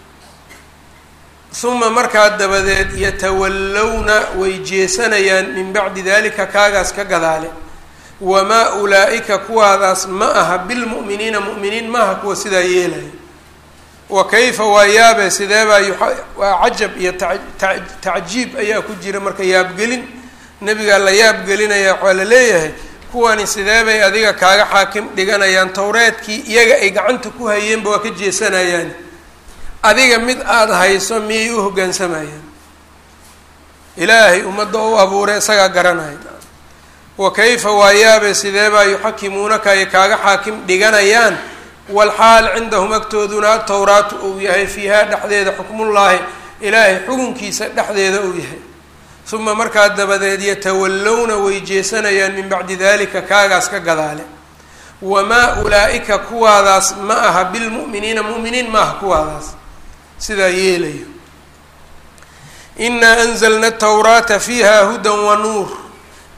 uma markaa dabadeed yatawallawna way jeesanayaan min bacdi dalika kaagaas ka gadaale wamaa ulaa'ika kuwaadaas ma aha bilmu'miniina mu'miniin maaha kuwa sidaa yeelaya wa kayfa waa yaabe sideebaa waa cajab iyo tacjiib ayaa ku jira marka yaabgelin nebigaa la yaabgelinaya waxaa la leeyahay kuwani sideebay adiga kaaga xaakim dhiganayaan towreedkii iyaga ay gacanta ku hayeenba waa ka jeesanayaan adiga mid aada hayso miyay u hoggaansamayaan ilaahay ummadda u abuuray isagaa garanaya wa kayfa waa yaabe sideebaa yuxakimuunaka ay kaaga xaakim dhiganayaan walxaal cindahum agtooduna atowraatu uu yahay fiihaa dhexdeeda xukmullaahi ilaahay xukunkiisa dhexdeeda uu yahay uma markaa dabadeed yatawallawna way jeesanayaan min bacdi dalika kaagaas ka gadaale wamaa ulaa'ika kuwaadaas ma aha bilmu'miniina mu'miniin maaha kuwaadaas sidaa yeelayo inaa anzalna atawraata fiiha hudan wa nuur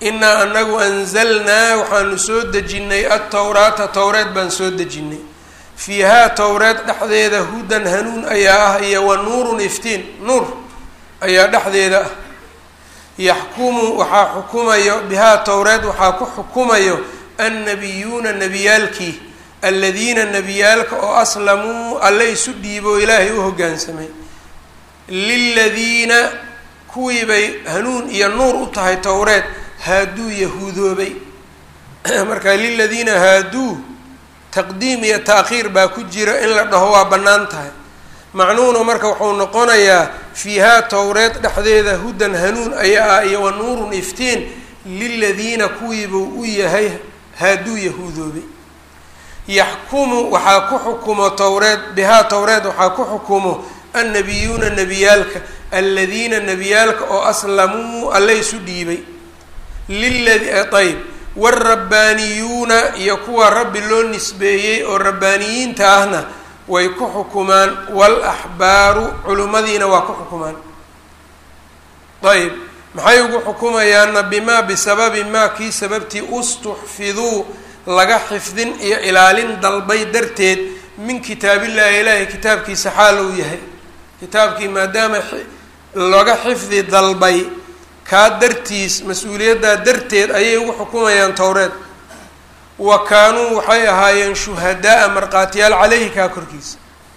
inaa anagu anzalnaa waxaanu soo dejinnay altawraata towreed baan soo dejinnay fiihaa towreed dhexdeeda hudan hanuun ayaa ah iyo wa nuurun iftiin nuur ayaa dhexdeeda ah yaxkumu waxaa xukumayo bihaa towreed waxaa ku xukumayo annabiyuuna nebiyaalkii aladiina nebiyaalka oo aslamuu alle isu dhiibo ilaahay u hoggaansamay liladiina kuwii bay hanuun iyo nuur u tahay towreed haaduu yahuudoobay marka liladiina haaduu taqdiim iyo taakhiir baa ku jira in la dhaho waa bannaan tahay macnuhuna marka wuxuu noqonayaa fiihaa towreed dhexdeeda hudan hanuun ayaa ah iyo wa nuurun iftiin liladiina kuwiibuu u yahay haaduu yahuudoobay yaxkumu waxaa ku xukumo towreed bihaa towreed waxaa ku xukumo annabiyuuna nebiyaalka aladiina nebiyaalka oo aslamuu alle isu dhiibay liladi ayb waalrabbaaniyuuna iyo kuwa rabbi loo nisbeeyey oo rabbaaniyiinta ahna way ku xukumaan waalaxbaaru culimmadiina waa ku xukumaan ayb maxay ugu xukumayaanna bimaa bisababi maa kii sababtii ustuxfiduu laga xifdin iyo ilaalin dalbay darteed min kitaabillahi ilaahay kitaabkiisa xaal uu yahay kitaabkii maadaama laga xifdi dalbay kaa dartiis mas-uuliyaddaa darteed ayay ugu xukumayaan towreed wa kaanuu waxay ahaayeen shuhadaa-a markhaatiyaal caleyhi kaa korkiisa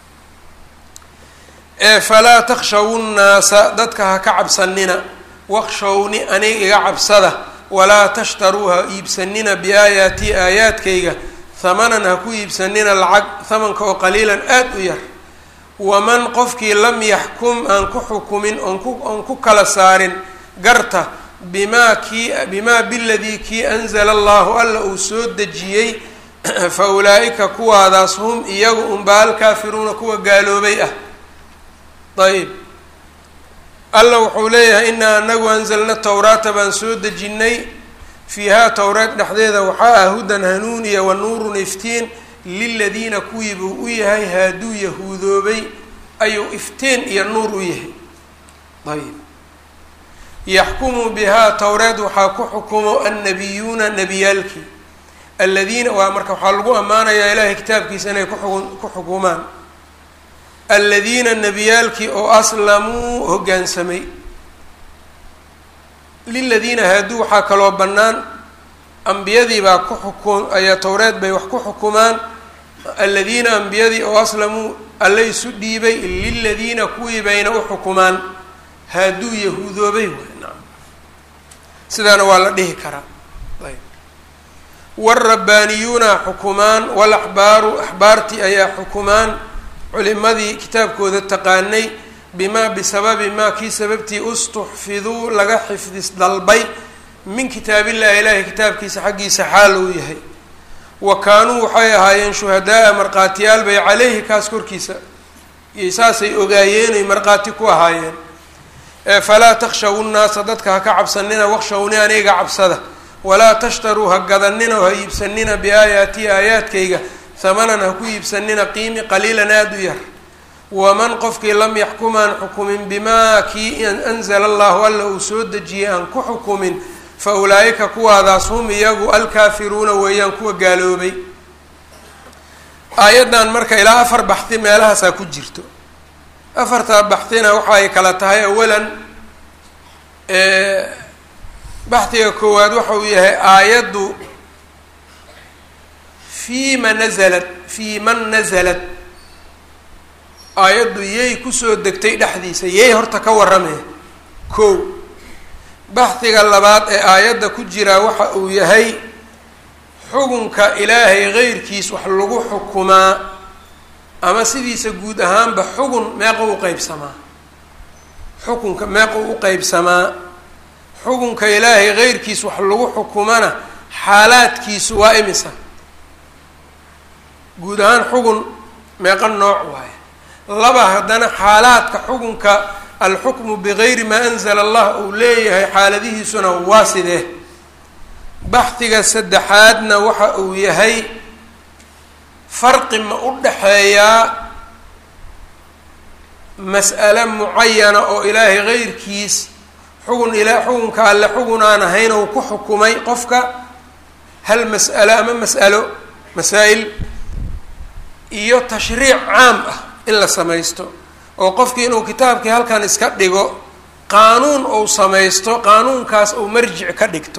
ee falaa takhshawu nnaasa dadka ha ka cabsanina waqshawni aniga iga cabsada walaa tashtaruu ha iibsanina biaayaatii aayaadkayga hamanan ha ku iibsanina lacag hamanka oo qaliilan aada u yar waman qofkii lam yaxkum aan ku xukumin oon ku oon ku kala saarin garta bimaa kii bimaa biladii kii anzala allahu alla uu soo dejiyey fa ulaa-ika kuwaadaas hum iyagu unbaa alkaafiruuna kuwa gaaloobay ah ayb alla wuxuu leeyahay inaa anagu anzalna towraata baan soo dejinnay fiihaa towreed dhexdeeda waxaa ah hudan hanuun iyo wa nuurun iftiin liladiina kuwii buu u yahay haaduu yahuudoobay ayuu iftiin iyo nuur u yahay ayb yaxkumu bihaa towreed waxaa ku xukumo annabiyuuna nebiyaalkii aladiina waa marka waxaa lagu ammaanayaa ilaahay kitaabkiisa inay ku ku xukumaan aladiina nebiyaalkii oo aslamuu hoggaansamay liladiina haaduu waxaa kaloo bannaan ambiyadii baa ku xukum ayaa towreed bay wax ku xukumaan aladiina ambiyadii oo aslamuu alle isu dhiibay liladiina kuwii bayna u xukumaan haaduu yahuudoobay waay nacam sidaana waa la dhihi karaa ayb waalrabbaaniyuuna xukumaan waalaxbaaru axbaartii ayaa xukumaan culimadii kitaabkooda taqaanay bimaa bisababi maa kii sababtii ustuxfiduu laga xifdis dalbay min kitaabillahi ilaahi kitaabkiisa xaggiisa xaal uu yahay wa kaanuu waxay ahaayeen shuhadaa-a markhaatiyaal bay caleyhi kaas korkiisa iyo saasay ogaayeenay markhaati ku ahaayeen falaa takhshawu nnaasa dadka ha ka cabsanina waqshawni aniga cabsada walaa tashtaruu ha gadanina oo ha iibsanina biaayaatii aayaadkayga hamanan ha ku iibsanina qiimi qaliilan aada u yar waman qofkii lam yaxkumaan xukumin bimaa kii anzala allahu alla uu soo dejiyey aan ku xukumin fa ulaa-ika kuwaadaas hum iyagu alkaafiruuna weeyaan kuwa gaaloobay aayaddan marka ilaa afar baxdi meelahaasaa ku jirto afartaa baxdina waxa ay kala tahay awalan baxdiga koowaad waxa uu yahay aayaddu fiima nazalat fii man nazalat aayaddu yay kusoo degtay dhexdiisa yay horta ka warramaya kow baxdiga labaad ee aayadda ku jiraa waxa uu yahay xukunka ilaahay qeyrkiis wax lagu xukumaa ama sidiisa guud ahaanba xugun meeqa u qeybsamaa xukunka meeqa u qeybsamaa xukunka ilaahay qeyrkiis wax lagu xukumana xaalaadkiisu waa imisa guud ahaan xugun meeqa nooc waaye laba haddana xaalaadka xukunka alxukmu bigayri maa anzala allah uu leeyahay xaaladihiisuna waa sidee baxdiga saddexaadna waxa uu yahay farqi ma u dhaxeeyaa mas'ale mucayana oo ilaahay qeyrkiis xugun ilaa xugunka alle xugun aan ahayn ou ku xukumay qofka hal mas'alo ama mas'alo masaa'il iyo tashriic caam ah in la samaysto oo qofkii inuu kitaabkii halkan iska dhigo qaanuun ou samaysto qaanuunkaas ou marjic ka dhigto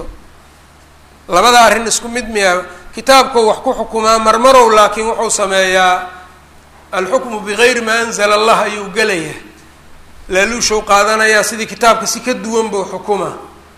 labada arrin isku mid miya kitaabkuu wax ku xukumaa marmarow laakiin wuxuu sameeyaa alxukmu bigayri maa anzala allah ayuu gelayaa laaluushow qaadanayaa sidii kitaabka si ka duwan buu xukumaa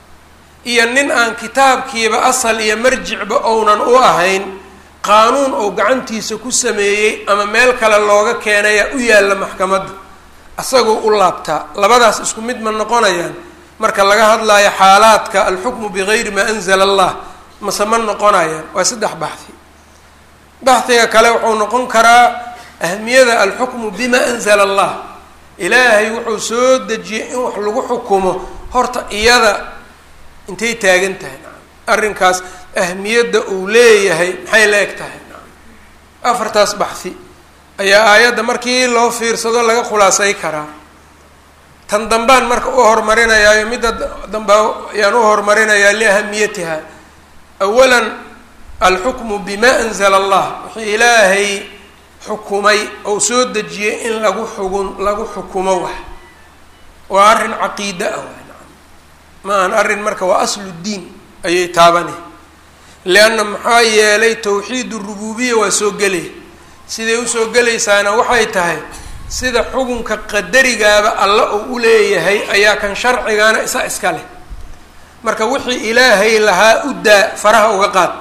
iyo nin aan kitaabkiiba asal iyo marjicba ounan u ahayn qaanuun ou gacantiisa ku sameeyey ama meel kale looga keenaya u yaalla maxkamadda asagoo u laabtaa labadaas isku mid ma noqonayaan marka laga hadlayo xaalaadka alxukmu bigayri maa anzala allah mase ma noqonayaan waa saddex baxhi baxhiga kale wuxuu noqon karaa ahmiyada alxukmu bima anzala allah ilaahay wuxuu soo dejiyey in wax lagu xukumo horta iyada intay taagan tahay arrinkaas ahmiyadda uu leeyahay maxay la eg tahay afartaas baxhi ayaa aayadda markii loo fiirsado laga khulaasay karaa tan dambaan marka u horumarinayaayo midda dambe ayaan u horumarinayaa liahamiyatiha awalan alxukmu bima anzala allah wixii ilaahay xukumay ou soo dejiyey in lagu xugun lagu xukumo wax waa arrin caqiida ah ma ahan arrin marka waa aslu diin ayay taabane lianna maxaa yeelay tawxiid urububiya waa soo gelay siday usoo gelaysaana waxay tahay sida xukunka qadarigaaba alla uu u leeyahay ayaa kan sharcigaana isa iska leh marka wixii ilaahay lahaa u daa faraha uga qaad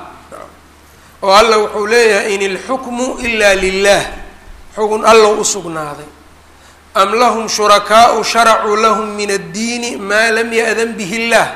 oo alla wuxuu leeyahay in ilxukmu ilaa lilah xugun allow u sugnaaday am lahum shurakaau sharacuu lahum min addiini maa lam ya-dan bihi illaah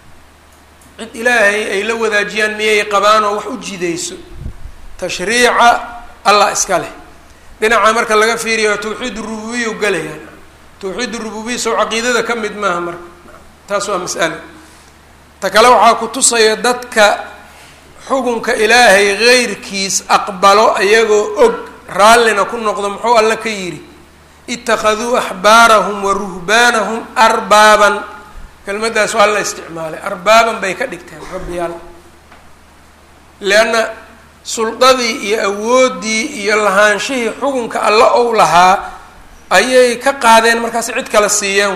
cid ilaahay ay la wadaajiyaan miyay qabaan oo wax u jidayso tashriica allah iska leh dhinaca marka laga fiiriyo tawxiid urububiya u galayaan tawxiid urububiya sow caqiidada ka mid maaha marka taas waa mas'alo ta kale waxaa ku tusaya dadka xukunka ilaahay geyrkiis aqbalo ayagoo og raallina ku noqdo muxuu alla ka yidhi ittakhaduu axbaarahum wa ruhbaanahum arbaaban kelmaddaas waa la isticmaalay arbaaban bay ka dhigteen rabbiyaal lianna suldadii iyo awooddii iyo lahaanshihii xukunka alla ou lahaa ayay ka qaadeen markaas cid kala siiyeen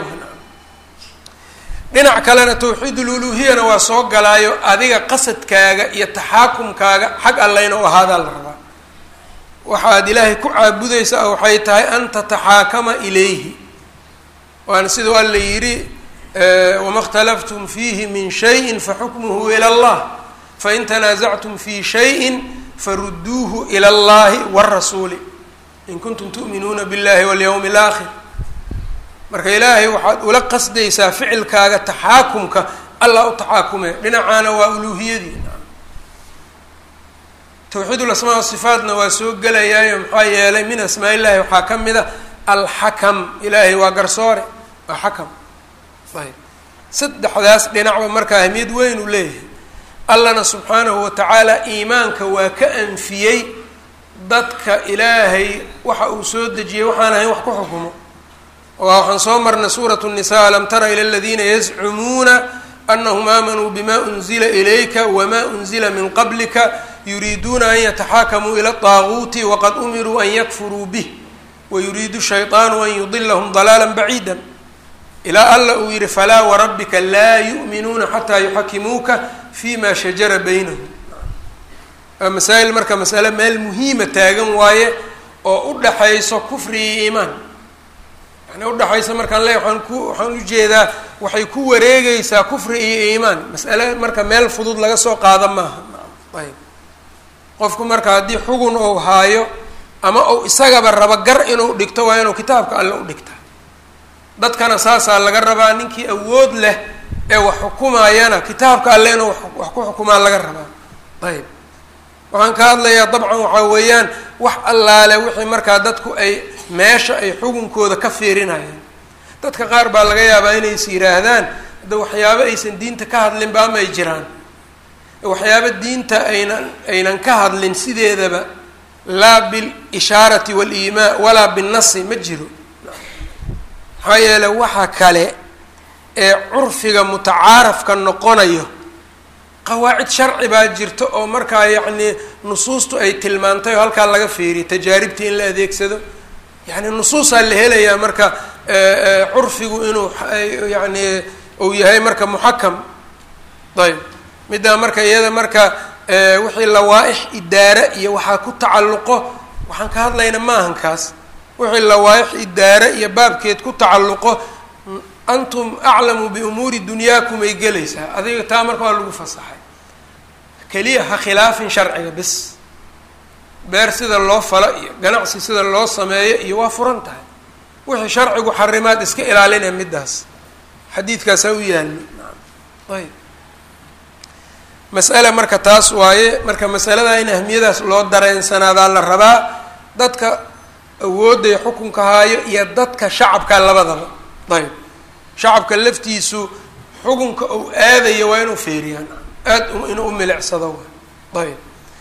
dhinac kalena tawxiidul uluuhiyana waa soo galaayo adiga qasadkaaga iyo taxaakumkaaga xag allayna u ahaadaa la rabaa waxaad ilaahay ku caabudaysa waxay tahay an tataxaakama ilayhi waana siduu alla yidhi wama اkhtalaftum fiihi min shayin faxukmuhu ila allah fain tanaasactum fi shayin faruduuhu ila allahi wاrasuuli in kuntum tu'minuuna biاllahi walyawmi اlaakhir marka ilaahay waxaad ula qasdaysaa ficilkaaga taxaakumka allah u taxaakume dhinacaana waa uluuhiyadii tawxiid ulasmaa wasifaatna waa soo gelayaayo maxaa yeelay min asmaa illahi waxaa ka mid a alxakam ilaahay waa garsoore waa xakam ayb saddexdaas dhinacba marka ahmiyad weyn u leeyahay allana subxaanahu watacaala iimaanka waa ka anfiyey dadka ilaahay waxa uu soo dejiyey waxaan ahayn wax ku xukumo waxaan soo marnay suuratu الnisaa alam tara ila aladiina yazcumuuna anahum aamanuu bima unzila ilayka wama unzila min qablika yuriiduuna an yataxaakamuu ila الطaaguuti waqad umiruu an yakfuruu bih wayuriidu shayطaanu an yudilahum dalaala baciida ilaa alla uu yihi falaa warabbika laa yu'minuuna xataa yuxakimuuka fima shajara baynahum masaa'il marka masale meel muhiima taagan waaye oo u dhaxayso kufri iyo iimaan yani udhaxaysa markaan le waaan ku waxaan ujeedaa waxay ku wareegeysaa kufri iyo iimaan mas'ale marka meel fudud laga soo qaada maaha ayb qofku marka haddii xugun ou haayo ama ou isagaba raba gar inuu dhigto waa inuu kitaabka alle u dhigta dadkana saasaa laga rabaa ninkii awood leh ee wax xukumayana kitaabka alle inuu wax ku xukumaa laga rabaa ayb waxaan ka hadlayaa dabcan waxaa weeyaan wax allaale wixii markaa dadku ay meesha ay xukunkooda ka fiirinayaan dadka qaar baa laga yaabaa inays yidhaahdaan hadda waxyaabo aysan diinta ka hadlinba ama ay jiraan waxyaabo diinta aynan aynan ka hadlin sideedaba laa bilishaarati waaliimaa walaa binnasi ma jiro maxaa yeele waxa kale ee curfiga mutacaarafka noqonayo qawaacid sharci baa jirta oo markaa yacnii nusuustu ay tilmaantay oo halkaa laga fiiriyo tajaaribtii in la adeegsado yacni nusuusaa la helayaa marka curfigu inuu yacni uu yahay marka muxakam ayb middaa marka iyada marka wixii lawaa-ix idaare iyo waxaa ku tacalluqo waxaan ka hadlayna maahan kaas wixii lawaa-ix idaare iyo baabkeed ku tacalluqo antum aclamu biumuuri dunyaakum ay gelaysaa adiga taa marka waa lagu fasaxay keliya ha khilaafin sharciga bis beer sida loo falo iyo ganacsi sida loo sameeyo iyo waa furan tahay wixii sharcigu xarimaad iska ilaalinaya middaas xadiidkaasaa u yaalo ayb mas'ale marka taas waaye marka masalada in ahmiyadaas loo dareensanaadaa la rabaa dadka awoodday xukunka haayo iyo dadka shacabka labadaba ayb shacabka laftiisu xukunka uu aadayo waa inuu feeriyaan aada inuu u milicsado ayb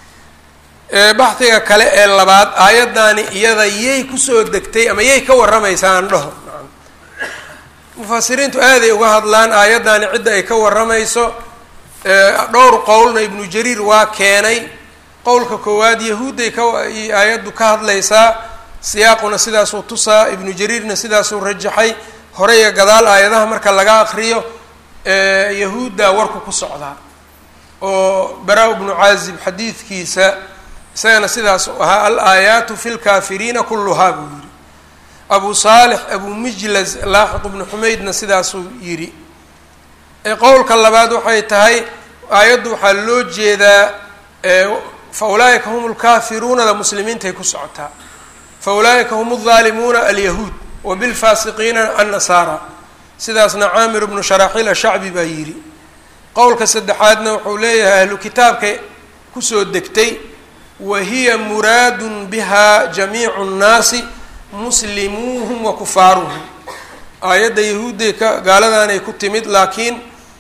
baxdiga kale ee labaad aayaddaani iyada yay kusoo degtay ama yay ka warramaysaa aan dhaho mufasiriintu aaday uga hadlaan aayaddaani cidda ay ka warramayso dhowr qowlna ibnu jariir waa keenay qowlka koowaad yahuudday ka aayaddu ka hadlaysaa siyaaquna sidaasuu tusaa ibnu jariirna sidaasuu rajaxay horeya gadaal aayadaha marka laga aqriyo yahuuddaa warku ku socdaa oo bara ibnu caazib xadiidkiisa isagana sidaas u ahaa al-aayaatu fi lkaafiriina kulluhaa buu yidhi abu saalix abu mijlaz laaxiq ibnu xumaydna sidaasuu yidhi qowlka labaad waxay tahay aayaddu waxaa loo jeedaa fa ulaa'ika hum lkaafiruunada muslimiintay ku socotaa fa ulaa'ika hum aldaalimuuna alyahuud wa bilfaasiqiina annasaara sidaasna caamir ibnu sharaaxiil ashacbi baa yidhi qowlka saddexaadna wuxuu leeyahay ahlu kitaabkay kusoo degtay wa hiya muraadun biha jamiicu nnaasi muslimuuhum wa kufaaruhum aayadda yahuudday ka gaaladaanay ku timid laakiin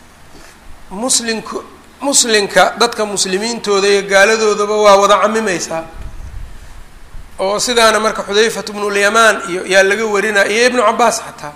muslimka muslimka dadka muslimiintooda iyo gaaladoodaba waa wada camimaysaa oo sidaana marka xudayfat bnulyamaan iyo yaa laga warinaya iyo ibnu cabaas xataa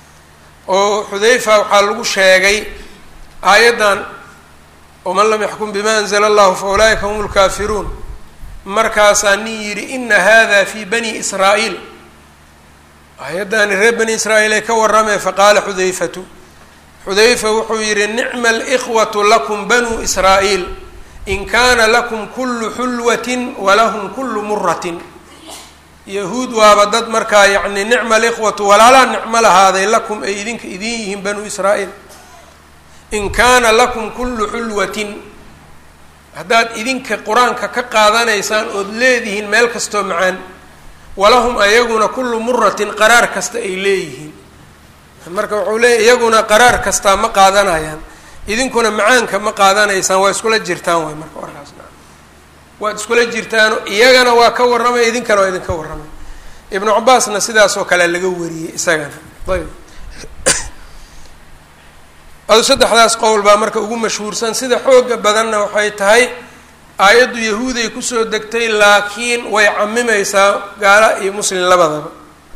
oo xudayfa waxaa lagu sheegay aayaddan waman lam yaxkum bima anzla allahu fa ulaa'ika hum lkaafiruun markaasaa nin yidhi ina hada fi bani israa'iil aayaddaani reer bani israa'iil ay ka warrameen faqaala xudayfatu xudayfa wuxuu yidhi nicma alikhwatu lakum banuu israa'iil in kaana lakum kullu xulwatin walahum kullu muratin yahuud waaba dad markaa yacni nicma alikhwatu walaalaa nicmo lahaaday lakum ay idinka idin yihiin banuu israa'iil in kaana lakum kullu xulwatin haddaad idinka qur-aanka ka qaadanaysaan ood leedihiin meel kastoo macaan walahum ayaguna kullu muratin qaraar kasta ay leeyihiin marka wuxuu leeyahy iyaguna qaraar kastaa ma qaadanayaan idinkuna macaanka ma qaadanaysaan waa iskula jirtaan way marka warkaasna waad iskula jirtaano iyagana waa ka warramay idinkana waa idinka warramay ibnu cabaasna sidaasoo kale laga wariyey isagana ayb adu saddexdaas qowl baa marka ugu mashhuursan sida xooga badanna waxay tahay aayaddu yahuuday kusoo degtay laakiin way camimaysaa gaala iyo muslim labadaba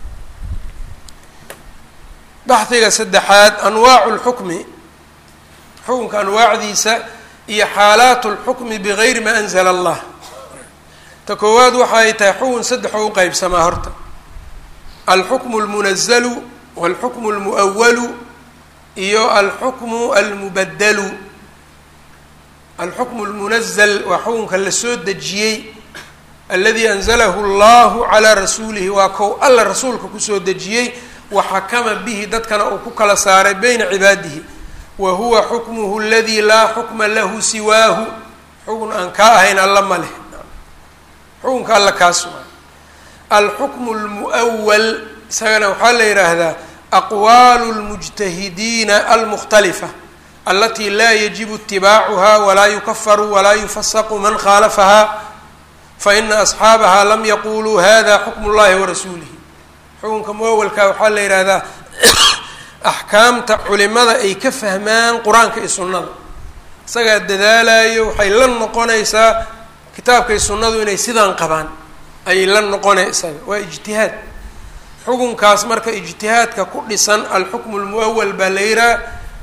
baxdiga saddexaad anwaacu lxukmi xukunka anwaacdiisa iyo xaalaatu lxukmi bigayri ma anzala allah ta koowaad waxay tahay xukun saddexoo u qeybsamaa horta alxukmu lmunazalu walxukmu lmu'awalu iyo alxukmu almubadalu alxukmu lmunazal waa xukunka la soo dejiyey aladi anzalahu allahu calaa rasuulihi waa kow alla rasuulka kusoo dejiyey waxakama bihi dadkana uu ku kala saaray beyna cibaadihi wa huwa xukmuhu aladi laa xukma lahu siwaahu xukun aan kaa ahayn alla ma leh xukunka alla kaas waa alxukmu lmu'awal isagana waxaa la yidhaahdaa aqwaalu lmujtahidiina almukhtalifa alati laa yajibu itibaacuha walaa yukafaru walaa yufasaqu man khaalafaha faina asxaabaha lam yaquluu hada xukmu llahi warasuulihi xukunka muawalka waxaa la yidhaahdaa axkaamta culimada ay ka fahmaan qur-aanka iyo sunnada isagaa dadaalayo waxay la noqonaysaa kitaabka iyo sunnadu inay sidaan qabaan ayay la noqonay isaga waa ijtihaad xukunkaas marka ijtihaadka ku dhisan alxukmu lmuawal baa la yihaha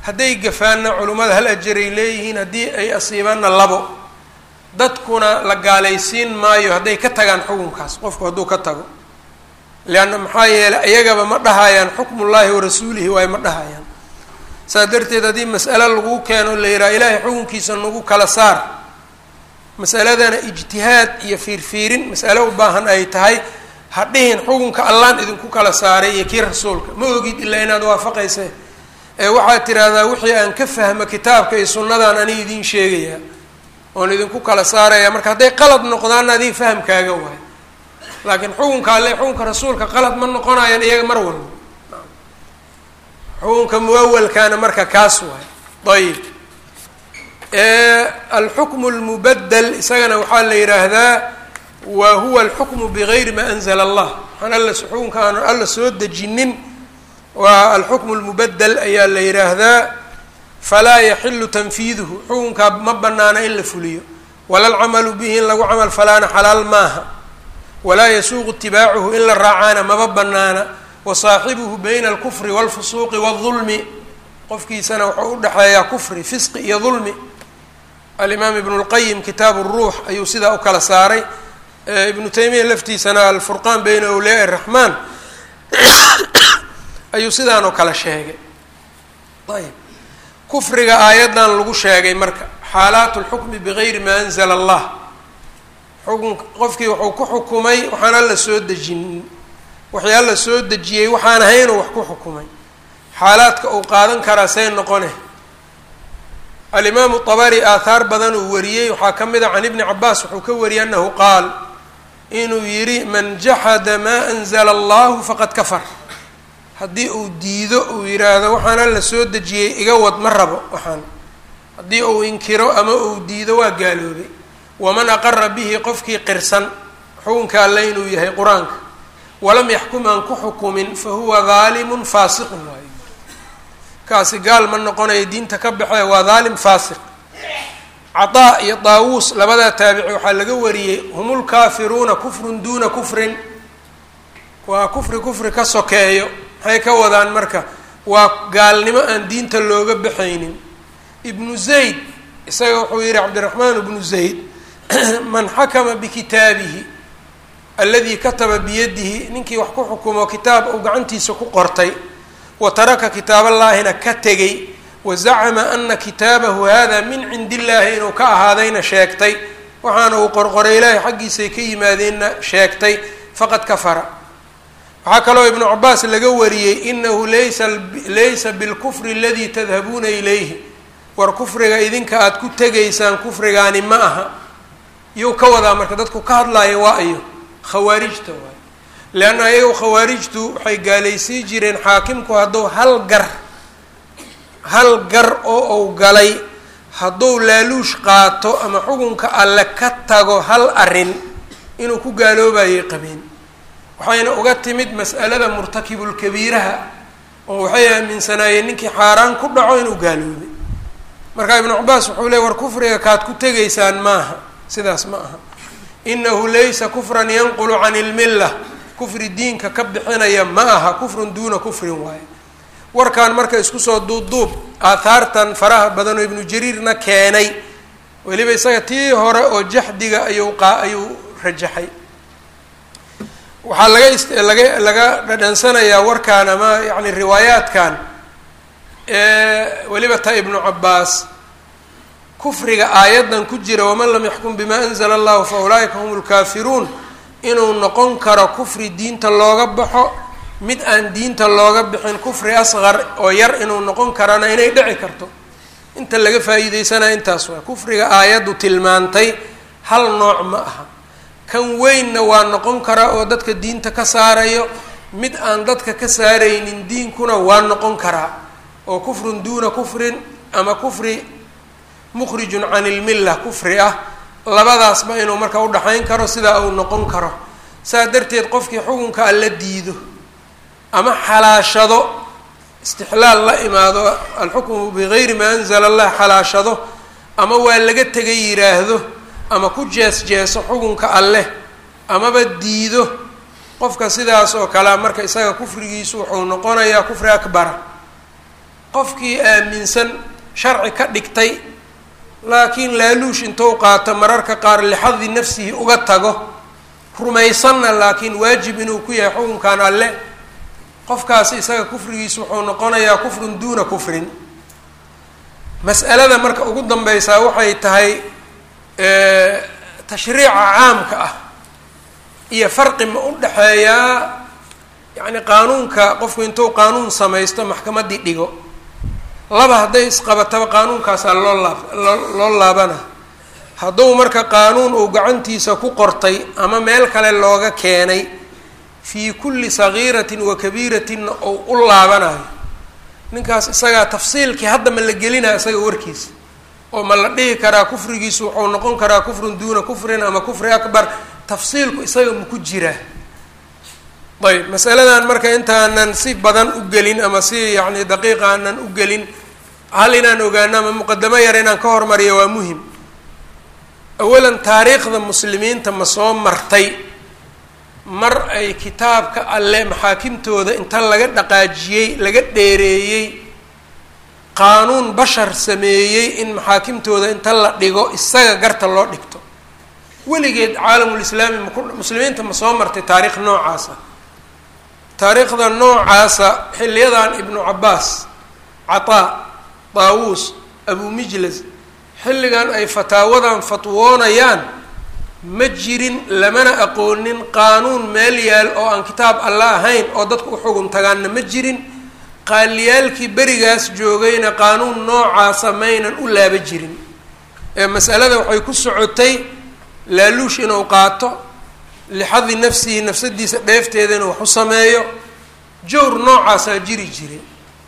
hadday gafaanna culimmada hal ajaray leeyihiin, haddii ay asiibaanna labo. dadkuna la gaalaysiin maayo hadday ka tagaan xukunkaas, qofku hadduu ka tago. leanna maxaa yeelay iyagaba ma dhahayaan xukmullaahi wa rasuulihi waayo ma dhahayaan. saas darteed haddii mas'alo lagu keeno la yidhaha ilaahay xukunkiisa nagu kala saar, mas'aladana ijtihaad iyo fiirfiirin mas'alo u baahan ay tahay, ha dhihin xukunka allaan idinku kala saaray iyo kii rasuulka ma ogid ilaa inaad waafaqaysa. ee waxaad tidhaahdaa wixii aan ka fahmo kitaabka iyo sunnadan ani idiin sheegayaa oon idinku kala saaraya. marka hadday qalad noqdaanna adii fahamkaaga waay, laakiin xukunka alle xukunka rasuulka qalad ma noqonayaan iyaga mar walba. xukunka muawalkaana marka kaas waay. ayib alxukmu lmubadel isagana waxaa la yidhaahdaa wa huwa alxukmu bigayri ma anzala allah, waxaan alla xukunka aanu alla soo dejinin waa alxukmu lmubadel ayaa la yidhaahdaa. falaa yaxilu tanfiiduhu, xukunkaa ma banaana in la fuliyo, wala alcamalu bihi in lagu camal falaana xalaal maaha, walaa yasuuqu itibaacuhu in la raacaana maba banaana. wa saaxibuhu bayna alkufri walfusuuqi waaldulmi, qofkiisana wuxuu u dhexeeyaa kufri, fisqi iyo dulmi. alimaam ibnu lqayim kitaabu ruux ayuu sidaa u kala saaray. ibnu taymiya laftiisana alfurqaan bayna awliyaa iraxmaan ayuu sidaan oo kale sheegay. ayb kufriga aayaddan lagu sheegay marka xaalaatu lxukmi bigayri ma anzala allah, xukun qofkii wuxuu ku xukumay waxaan alla soo dejinin, waxyaa la soo dejiyey waxaan ahaynuu wax ku xukumay. xaalaadka uu qaadan karaa say noqone. alimaamu طabari aathaar badan uu wariyey, waxaa ka mid a can ibni cabaas wuxuu ka wariyey annahu qaal inuu yidhi man jaxada maa anzala allahu faqad kafar. haddii uu diido uu yidhaahdo waxaan alla soo dejiyey iga wad ma rabo waxaan, haddii uu inkiro ama uu diido waa gaaloobay. waman aqara bihi qofkii qirsan xukunka alle inuu yahay qur-aanka, walam yaxkum aan ku xukumin fa huwa daalimun faasiqun waayo, kaasi gaal ma noqonayo diinta ka baxee waa daalim faasiq. cataa iyo daawuus labadaa taabici waxaa laga wariyey hum lkaafiruuna kufrun duuna kufrin, waa kufri kufri ka sokeeyo. maxay ka wadaan marka? waa gaalnimo aan diinta looga baxaynin. ibnu zayd isaga wuxuu yihi cabdiraxmaan ibnu zayd man xakama bikitaabihi alladii kataba biyadihi, ninkii wax ku xukumo kitaab uu gacantiisa ku qortay, wa taraka kitaaballaahina ka tegay, wa zacama ana kitaabahu hada min cindi illaahi inuu ka ahaadayna sheegtay, waxaana uu qorqoray ilaahay xaggiisay ka yimaadeenna sheegtay, faqad kafara. waxaa kaloo ibnu cabaas laga wariyey inahu laysa laysa bilkufri aladii tadhabuuna ilayhi, war kufriga idinka aada ku tegaysaan kufrigaani ma aha. iyou ka wadaa marka dadku ka hadlaaya waa iyo khawaarijta waay. leanna iyagu khawaarijtu waxay gaalaysii jireen xaakimku hadduu hal gar hal gar oo uu galay hadduu laaluush qaato ama xukunka alle ka tago hal arrin inuu ku gaaloobayay qabeen. waxayna uga timid mas'alada murtakibulkabiiraha oo waxay aaminsanaayeen ninkii xaaraan ku dhaco inuu gaaloobay. marka ibnu cabaas wuxuu leey war kufriga kaad ku tegaysaan maaha, sidaas ma aha. inahu laysa kufran yanqulu can ilmilla, kufri diinka ka bixinaya ma aha, kufrun duuna kufrin waaye. warkan marka isku soo duubduub aathaartan faraha badan oo ibnu jariirna keenay, weliba isaga tii hore oo jaxdiga ayuu qa ayuu rajaxay. waxaa laga ist laga laga dhadhansanayaa warkaan ama yacni riwaayaadkan weliba ta ibnu cabaas kufriga aayaddan ku jira waman lam yaxkum bima anzala allahu fa ulaa'ika hum lkaafiruun inuu noqon karo kufri diinta looga baxo, mid aan diinta looga bixin kufri asqar oo yar inuu noqon karana inay dhici karto. inta laga faa'iideysanaya intaas waa kufriga aayaddu tilmaantay hal nooc ma aha. kan weynna waa noqon karaa oo dadka diinta ka saarayo, mid aan dadka ka saaraynin diinkuna waa noqon karaa oo kufrun duuna kufrin ama kufri mukhrijun can ilmilla kufri ah. labadaasba inuu marka udhaxayn karo sidaa uu noqon karo. saa darteed qofkii xukunka alla diido ama xalaashado istixlaal la imaado, alxukmu bigayri ma anzala allah xalaashado, ama waa laga tegay yidhaahdo, ama ku jees jeeso xukunka alleh, amaba diido, qofka sidaas oo kalea marka isaga kufrigiisu wuxuu noqonayaa kufri akbara. qofkii aaminsan sharci ka dhigtay laakiin laaluush intuu qaato mararka qaar lixadi nafsihi uga tago rumaysanna laakiin waajib inuu ku yahay xukunkan alle qofkaasi isaga kufrigiisu wuxuu noqonayaa kufrun duuna kufrin. mas'alada marka ugu danbeysaa waxay tahay tashriica caamka ah iyo farqi ma u dhexeeyaa yacni qaanuunka qofku intuu qaanuun samaysto maxkamaddii dhigo laba hadday isqabataba qaanuunkaasaa loo laab loo laabana hadduu marka qaanuun uu gacantiisa ku qortay ama meel kale looga keenay fii kulli sagiiratin wa kabiiratinna ou u laabanayo ninkaas isagaa tafsiilkii hadda ma la gelinaya isaga warkiisa oo ma la dhihi karaa kufrigiisu wuxuu noqon karaa kufrun duuna kufrin ama kufri akbar tafsiilku isaga ma ku jiraa. ayb masaladan marka intaanan si badan u gelin ama si yacni daqiiqa aanan u gelin hal inaan ogaano ama muqadamo yar inaan ka hormariyo waa muhim. awalan taariikhda muslimiinta ma soo martay mar ay kitaabka alle maxaakimtooda inta laga dhaqaajiyey laga dheereeyey qaanuun bashar sameeyey in maxaakimtooda inta la dhigo isaga garta loo dhigto weligeed caalamulislaami maku muslimiinta ma soo martay taariikh noocaasa. taariikhda noocaasa xiliyadan ibnu cabaas cataa daawuus abu mijlas xilligan ay fataawadan fatwoonayaan ma jirin lamana aqoonin qaanuun meel yaal oo aan kitaab alla ahayn oo dadku u xugun tagaanna ma jirin qaaliyaalkii berigaas joogayna qaanuun noocaasa maynan u laaba jirin ee masalada waxay ku socotay laaluush inuu qaato lixadi nafsihi nafsadiisa dheefteeda inuu wax u sameeyo jawr noocaasaa jiri jiray.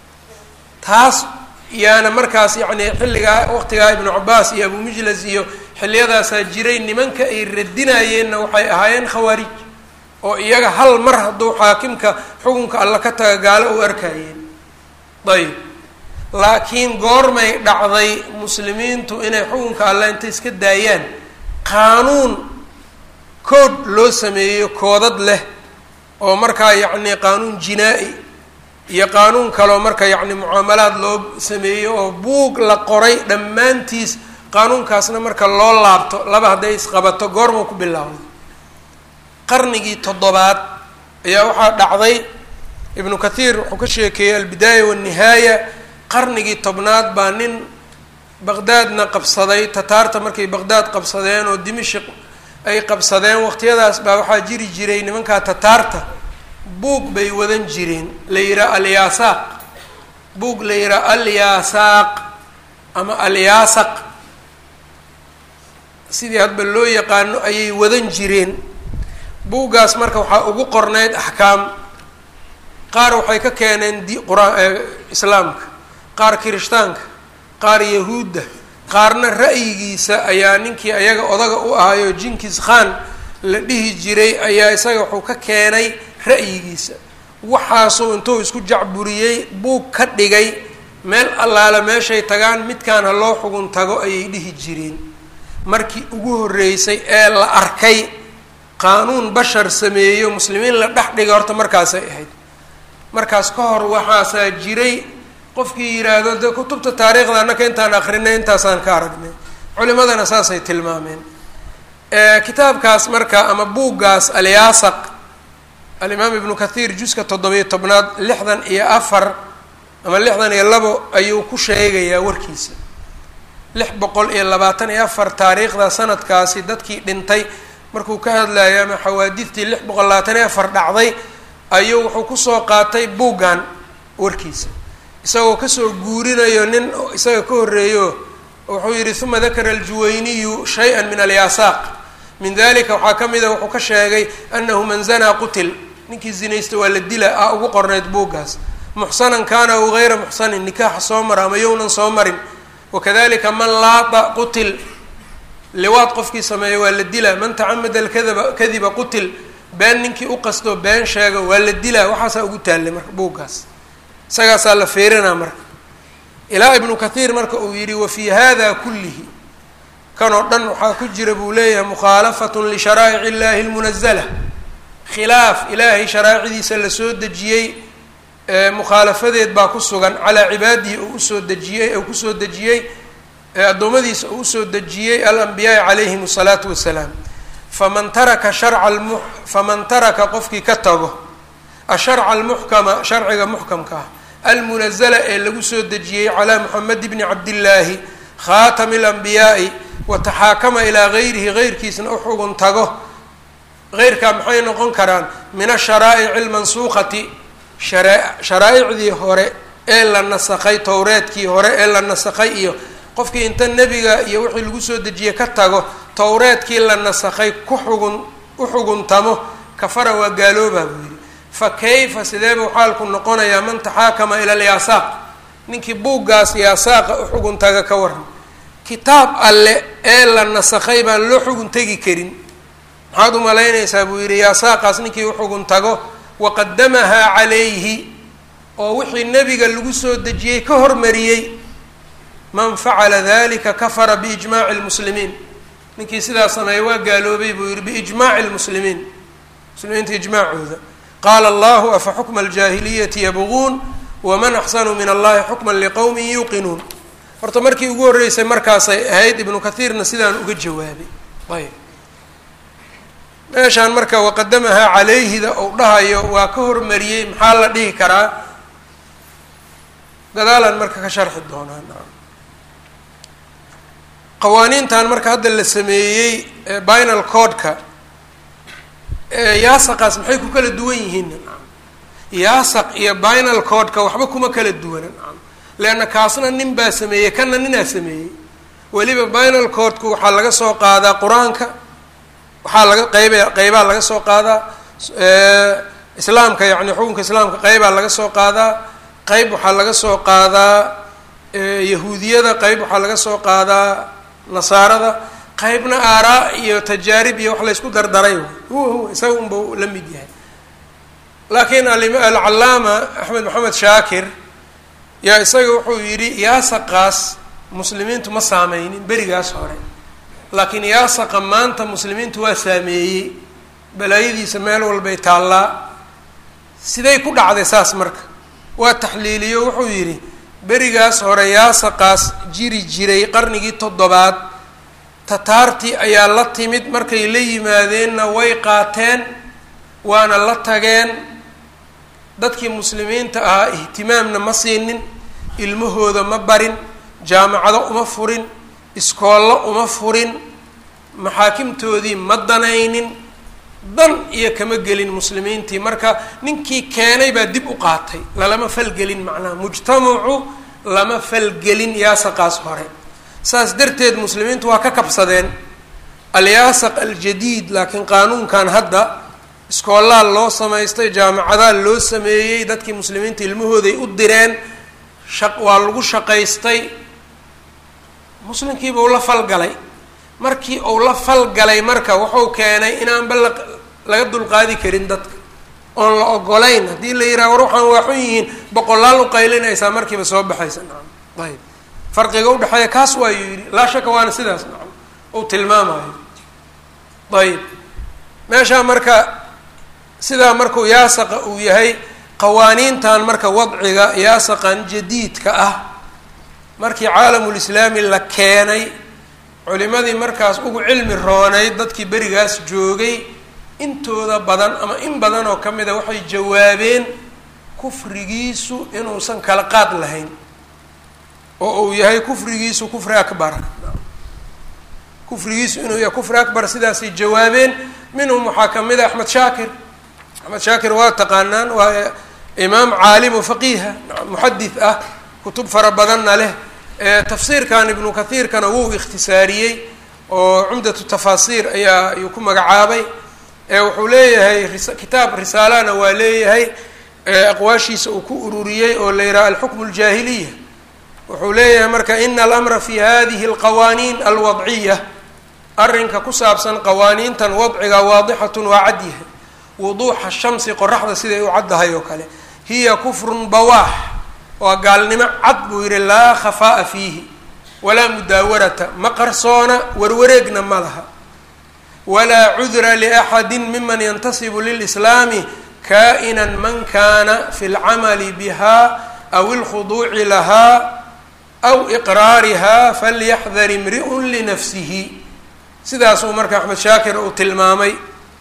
taas yaana markaas yacni xilligaa waqtigaa ibnu cabaas iyo abu mijlas iyo xilliyadaasaa jiray nimanka ay radinayeenna waxay ahaayeen khawaarij oo iyaga hal mar hadduu xaakimka xukunka alla ka taga gaalo u arkayeen. ayb laakiin goormay dhacday muslimiintu inay xukunka alla intay iska daayaan qaanuun kood loo sameeyo koodad leh oo markaa yacni qaanuun jinaa-i iyo qaanuun kaloo marka yacni mucaamalaad loo sameeyo oo buug la qoray dhammaantiis qaanuunkaasna marka loo laabto laba hadday isqabato goormuu ku bilaawday qarnigii toddobaad ayaa waxaa dhacday ibnu kathiir wuxuu ka sheekeeyey albidaaya waannihaaya qarnigii tobnaad baa nin baqdaadna qabsaday tataarta markay baqdaad qabsadeen oo dimashq ay qabsadeen waqtiyadaas baa waxaa jiri jiray nimankaa tataarta buug bay wadan jireen la yihaa alyasaaq buug la yihaa alyasaaq ama alyaasaq sidii hadba loo yaqaano ayay wadan jireen. buuggaas marka waxaa ugu qornayd axkaam qaar waxay ka keeneen di qur-aan islaamka qaar kirishtaanka qaar yahuudda qaarna ra'yigiisa ayaa ninkii ayaga odaga u ahayo jinkis khan la dhihi jiray ayaa isaga wuxuu ka keenay ra'yigiisa waxaasuu intuu isku jacburiyey buug ka dhigay meel allaala meeshay tagaan midkaan ha loo xugun tago ayay dhihi jireen. markii ugu horreysay ee la arkay qaanuun bashar sameeyo muslimiin la dhex dhiga horta markaasay ahayd. markaas ka hor waxaasaa jiray qofkii yidhaahdo de kutubta taariikhda annaka intaan akrinay intaasaan ka aragnay culimadana saasay tilmaameen. kitaabkaas marka ama buuggaas alyaasaq alimaam ibnu kathiir juska toddobiyo tobnaad lixdan iyo afar ama lixdan iyo labo ayuu ku sheegayaa warkiisa lix boqol iyo labaatan iyo afar taariikhda sanadkaasi dadkii dhintay markuu ka hadlayo ama xawaadidtii lix boqol labaatan iyo afar dhacday ayuu wuxuu kusoo qaatay buuggan warkiisa isagoo kasoo guurinayo nin isaga ka horreeyo wuxuu yihi uma dakara aljuwayniyu shay-an min alyasaaq min dalika waxaa ka mida wuxuu ka sheegay anahu man zanaa qutil ninkii zinaysta waa la dila ah ugu qornayd buuggaas muxsanan kaana aw gayra muxsanin nikaaxa soo mara ama yownan soo marin wakadalika man laada qutil liwaad qofkii sameeya waa la dila man tacamada alkadaba kadiba qutil been ninkii u qasto been sheega waa la dilaa waxaasaa ugu taallay marka buuggaas isagaasaa la feerinaa marka ilaa ibnu kathiir marka uu yidhi wafii hada kullihi kan oo dhan waxaa ku jira buu leeyahay mukhaalafatun lisharaa'ic illahi lmunazala khilaaf ilaahay sharaa'icdiisa lasoo dejiyey mukhaalafadeed baa ku sugan calaa cibaadihi uu usoo dejiyey uu kusoo dejiyey addoommadiisa uu usoo dejiyey alambiyaai calayhim asalaatu wassalaam faman taraka sharca almu faman taraka qofkii ka tago asharca almuxkama sharciga muxkamka ah almunazala ee lagu soo dejiyey calaa moxamed bni cabdillaahi khaatami alambiyaai wataxaakama ilaa gayrihi geyrkiisna u xugun tago geyrkaa maxay noqon karaan min asharaa'ici almansuuqati shara sharaaicdii hore ee la nasakhay towreedkii hore ee la nasakhay iyo qofkii inta nebiga iyo wixii lagu soo dejiyey ka tago towreedkii la nasakhay ku xugun u xuguntamo kafara waa gaaloobaa buu yidhi fa kayfa sidee buu xaalku noqonayaa man taxaakama ila alyaasaaq ninkii buuggaas yaasaaqa u xugun taga ka waran kitaab alle ee la nasakhay baan loo xugun tegi karin maxaad u malaynaysaa buu yidhi yaasaaqaas ninkii u xugun tago waqadamahaa calayhi oo wixii nebiga lagu soo dejiyey ka hormariyey man facala dalika kafara biijmaaci lmuslimiin ninkii sidaa sameeya waa gaaloobay buu yihi biijmaaci lmuslimiin muslimiinta ijmaacooda qaala allahu afa xukma aljaahiliyati yabquun waman axsanu min allahi xukman liqowmin yuuqinuun horta markii ugu horreysay markaasay ahayd ibnu kathiirna sidaan uga jawaabay ayb meeshaan marka waqadamahaa calayhida ou dhahayo waa ka hormariyey maxaa la dhihi karaa gadaalaan marka ka sharxi doonaa qawaaniintan marka hadda la sameeyey binal codeka yaasaqaas maxay ku kala duwan yihiin yaasaq iyo binal codeka waxba kuma kala duwana leanna kaasna nin baa sameeyey kana ninaa sameeyey weliba binal codku waxaa laga soo qaadaa qur-aanka waxaa laga qayb qeybaa laga soo qaadaa islaamka yani xukunka islaamka qeybaa laga soo qaadaa qeyb waxaa laga soo qaadaa yahuudiyada qeyb waxaa laga soo qaadaa nasaarada qeybna aaraa iyo tajaarib iyo wax la ysku dardaray huwa isaga unba la mid yahay laakiin alcalaama axmed maxamed shaakir yaa isaga wuxuu yidhi yaasaqaas muslimiintu ma saameynin berigaas hore laakiin yaasaqa maanta muslimiintu waa saameeyey balaayadiisa meel walbay taallaa siday ku dhacday saas marka waa taxliiliyo wuxuu yidhi berigaas hore yaasaqaas jiri jiray qarnigii toddobaad tataartii ayaa la timid markay la yimaadeenna way qaateen waana la tageen dadkii muslimiinta ahaa ihtimaamna ma siinin ilmahooda ma barin jaamacado uma furin iskoollo uma furin maxaakimtoodii ma danaynin dan iyo kama gelin muslimiintii marka ninkii keenay baa dib u qaatay lalama falgelin macnaha mujtamacu lama falgelin yaasaqaas hore saas darteed muslimiintu waa ka kabsadeen alyaasaq aljadiid laakiin qaanuunkan hadda iskoolaa loo samaystay jaamacadaa loo sameeyey dadkii muslimiinta ilmahooday u direen shaq waa lagu shaqaystay muslimkiiba u la falgalay markii uu la falgalay marka wuxuu keenay inaanba la laga dulqaadi karin dadka oon la ogolayn haddii la yidhaha war waxaan waa xun yihiin boqolaal u qaylinaysaa markiiba soo baxaysa nacam ayb farqiga udhexeeya kaas waayuu yidhi laa shaka waana sidaas nacam uu tilmaamayo ayb meeshaa marka sidaa markuu yaasaqa uu yahay qawaaniintan marka wadciga yaasaqan jadiidka ah markii caalamulislaami la keenay culimadii markaas ugu cilmi roonayd dadkii berigaas joogay intooda badan ama in badan oo ka mid a waxay jawaabeen kufrigiisu inuusan kala qaad lahayn oo uu yahay kufrigiisu kufri akbar kufrigiisu inuu yahay kufri akbar sidaasay jawaabeen minhum waxaa ka mid a axmed shaakir axmed shaakir waa taqaanaan waa imaam caalimu faqiiha muxadith ah kutub fara badanna leh tafsiirkan ibnu kathiirkana wuu ikhtisaariyey oo cumdatu tafaasiir ayaa ayuu ku magacaabay wuxuu leeyahay kitaab risaalana waa leeyahay aqwaashiisa uu ku ururiyey oo la yidhaha alxukmu aljaahiliya wuxuu leeyahay marka ina alamra fi hadihi alqawaaniin alwadciya arrinka ku saabsan qawaaniintan wadciga waadixatun waa cad yahay wuduuxa shamsi qoraxda siday u caddahay oo kale hiya kufrun bawaax waa gaalnimo cad buu yihi laa khafaa'a fiihi walaa mudaawarata ma qarsoona warwareegna ma laha walaa cudra liaxadi miman yantasibu lilislaami kaa'inan man kaana fi اlcamali biha aw اlkhuduuci lahaa aw iqraariha falyaxdar imri'un linafsihi. sidaasuu marka axmed shaakir uu tilmaamay.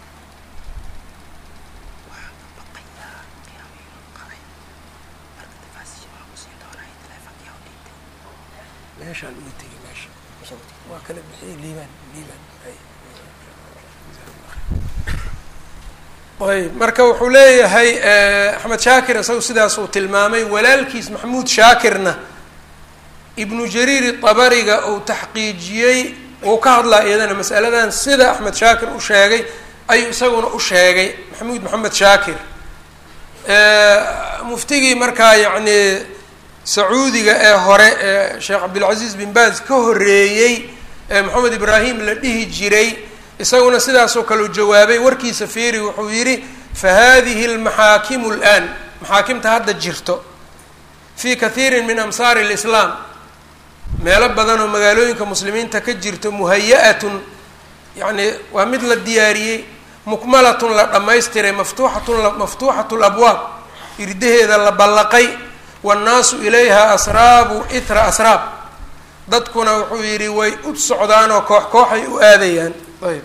ayb marka wuxuu leeyahay axmed shaakir isagu sidaas uu tilmaamay. walaalkiis maxamuud shaakirna ibnu jariir طabariga uu taxqiijiyey uu ka hadlaa iyadana masaladan sida axmed shaakir u sheegay ayuu isaguna u sheegay maxamuud maxamed shaakir. muftigii markaa yacni sacuudiga ee hore ee sheekh cabdilcaziiz bin baaz ka horeeyey ee maxamed ibraahim la dhihi jiray isaguna sidaasoo kale u jawaabay. warkiisa fiiri wuxuu yidhi fahadihi almaxaakimu اlآn maxaakimta hadda jirto fii kathiiri min amsaari اlislaam meelo badan oo magaalooyinka muslimiinta ka jirto muhaya-atun yani waa mid la diyaariyey, mukmalatun la dhammaystiray, maftuuxatun maftuuxatu labwaab irdaheeda la ballaqay, wannaasu ilayha asraabu itra asraab dadkuna wuxuu yidhi way u socdaan oo koox kooxay u aadayaan. ayb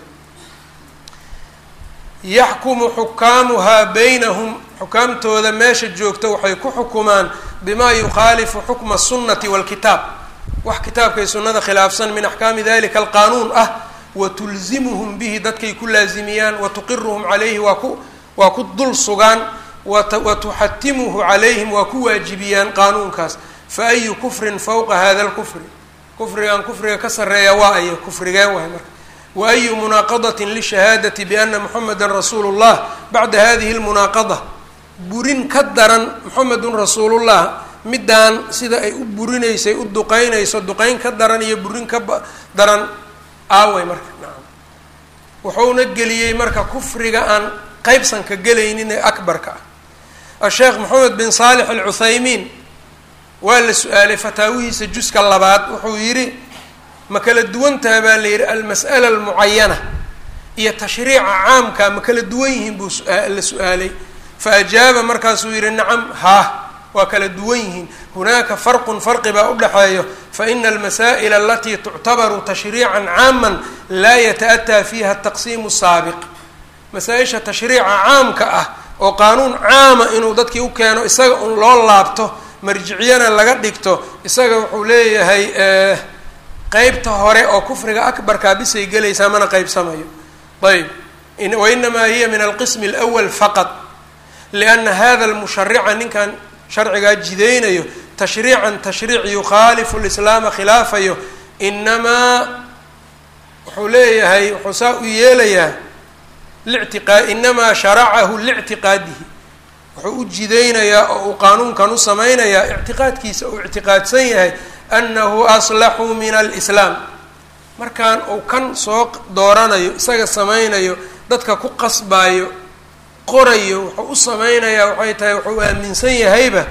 yaxkumu xukaamuhaa baynahum xukaamtooda meesha joogta waxay ku xukumaan bimaa yukhaalifu xukma الsunnati wاlkitaab wax kitaabkay sunnada khilaafsan min axkaami dalika alqaanuun ah watulzimuhum bihi dadkay ku laazimiyaan watuqiruhum calayhi waa ku waa ku dul sugaan watuxatimuhu calayhim waa ku waajibiyaan qaanuunkaas. fa ayu kufrin fawqa hada lkufri kufrigan kufriga ka sarreeya waa ayo kufrigee waay marka. wa ayu munaaqadatin lishahaadati biana muxameda rasuulu llah bacda hadihi lmunaaqada burin ka daran muxamedun rasuulullah middaan sida ay u burinaysay u duqeynayso duqeyn ka daran iyo burin ka daran aaway marka nacam. wuxuuna geliyey marka kufriga aan qeybsanka gelaynin ee akbarka ah. asheekh maxamed bin saalix alcuthaymiin waa la su-aalay fataawihiisa juska labaad wuxuu yidhi ma kala duwantaha baa la yidhi almas'ala almucayana iyo tashriica caamka ma kala duwan yihiin buu la su-aalay. fa ajaaba markaasuu yidhi nacam haah waa kala duwan yihiin. hunaaka farqun farqi baa u dhexeeyo faina almasaa'ila alatii tuctabaru tashriican caaman laa yata-ataa fiiha ataqsiimu saabiq. masaa-isha tashriica caamka ah oo qaanuun caama inuu dadkii u keeno isaga un loo laabto marjiciyana laga dhigto isaga wuxuu leeyahay qeybta hore oo kufriga akbarkaa bisay gelaysaa mana qeybsamayo. ayb wainamaa hiya min alqismi alawal faqad liana hada almusharica ninkan sharcigaa jidaynayo tashriican tashriic yukhaalifu lislaama khilaafayo inamaa wuxuu leeyahay wuxuu saa u yeelayaa lictiqaa inamaa sharacahu lictiqaadihi wuxuu u jidaynayaa oo uu qaanuunkan u samaynayaa ictiqaadkiisa uu ictiqaadsan yahay anahu aslaxu min alislaam. markaan uu kan soo dooranayo isaga samaynayo dadka ku qasbaayo qorayo wuxuu u samaynayaa waxay tahay wuxuu aaminsan yahayba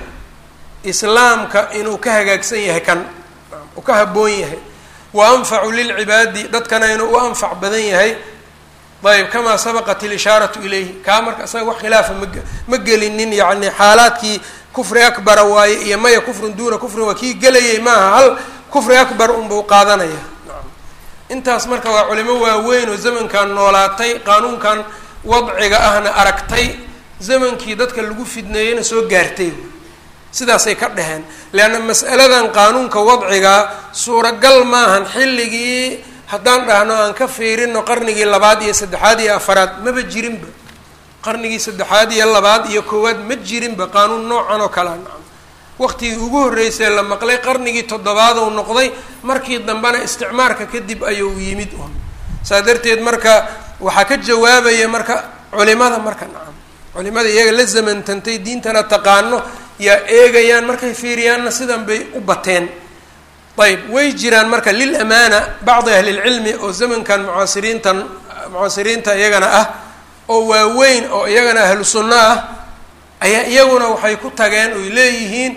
islaamka inuu ka hagaagsan yahay kan uu ka habboon yahay wa anfacu lilcibaadi dadkana inuu u anfac badan yahay. ayb kamaa sabaqat ilishaaratu ilayhi kaa marka isaga wax khilaafa ma ma gelinin yacni xaalaadkii kufri akbara waaye iyo maya kufrun duuna kufrin waa kii gelayay maaha hal kufri akbar unbuu qaadanaya. intaas marka waa culimo waaweyn oo zamankan noolaatay qaanuunkan wadciga ahna aragtay zamankii dadka lagu fidneeyeyna soo gaartay sidaasay ka dheheen. leanna mas'aladan qaanuunka wadciga suuragal maahan xilligii haddaan dhahno aan ka fiirino qarnigii labaad iyo saddexaad iyo afaraad maba jirinba. qarnigii saddexaad iyo labaad iyo koowaad ma jirinba qaanuun noocan oo kalea nacam. waqtigii ugu horreysay la maqlay qarnigii toddobaad uu noqday markii dambena isticmaarka kadib ayuu yimid un. saa darteed marka waxaa ka jawaabaya marka culimada marka nacam culimada iyaga la zamantantay diintana taqaano yaa eegayaan markay fiiriyaanna sidan bay u bateen. ayb way jiraan marka lilamaana bacdi ahli lcilmi oo zamankan mucaasiriintan mucaasiriinta iyagana ah oo waaweyn oo iyagana ahlu sunno ah ayaa iyaguna waxay ku tageen oy leeyihiin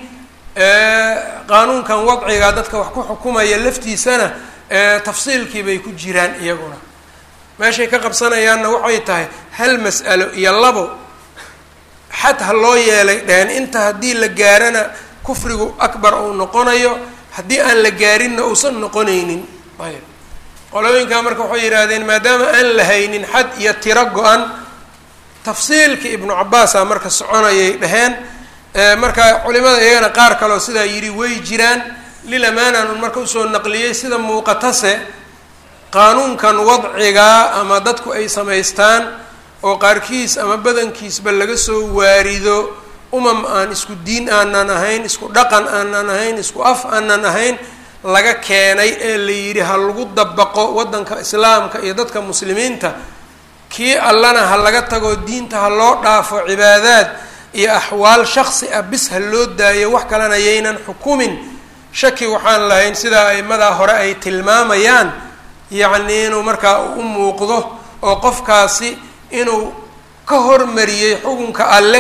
qaanuunkan wadciga dadka wax ku xukumaya laftiisana tafsiilkii bay ku jiraan iyaguna. meeshay ka qabsanayaanna waxay tahay hal mas'alo iyo labo xad ha loo yeelay dheheen inta haddii la gaarana kufrigu akbar uu noqonayo haddii aan la gaarinna uusan noqonaynin. ayb qolooyinkaa marka waxay yidhaahdeen maadaama aan la haynin xad iyo tiro go-an tafsiilka ibnu cabaasa marka soconayay dheheen. marka culimada iyagana qaar kaleo sidaa yidhi way jiraan lilamaanan un marka usoo naqliyey sida muuqatase qaanuunkan wadcigaa ama dadku ay samaystaan oo qaarkiis ama badankiisba laga soo waarido umam aan isku diin aanan ahayn, isku dhaqan aanan ahayn, isku af aanan ahayn laga keenay ee la yidhi ha lagu dabaqo waddanka islaamka iyo dadka muslimiinta, kii allana ha laga tago diinta ha loo dhaafo cibaadaad iyo axwaal shaksi ah bis ha loo daayo wax kalena yaynan xukumin. shaki waxaan lahayn sidaa aimadaa hore ay tilmaamayaan yacni inuu markaa u muuqdo oo qofkaasi inuu ka hormariyey xukunka alle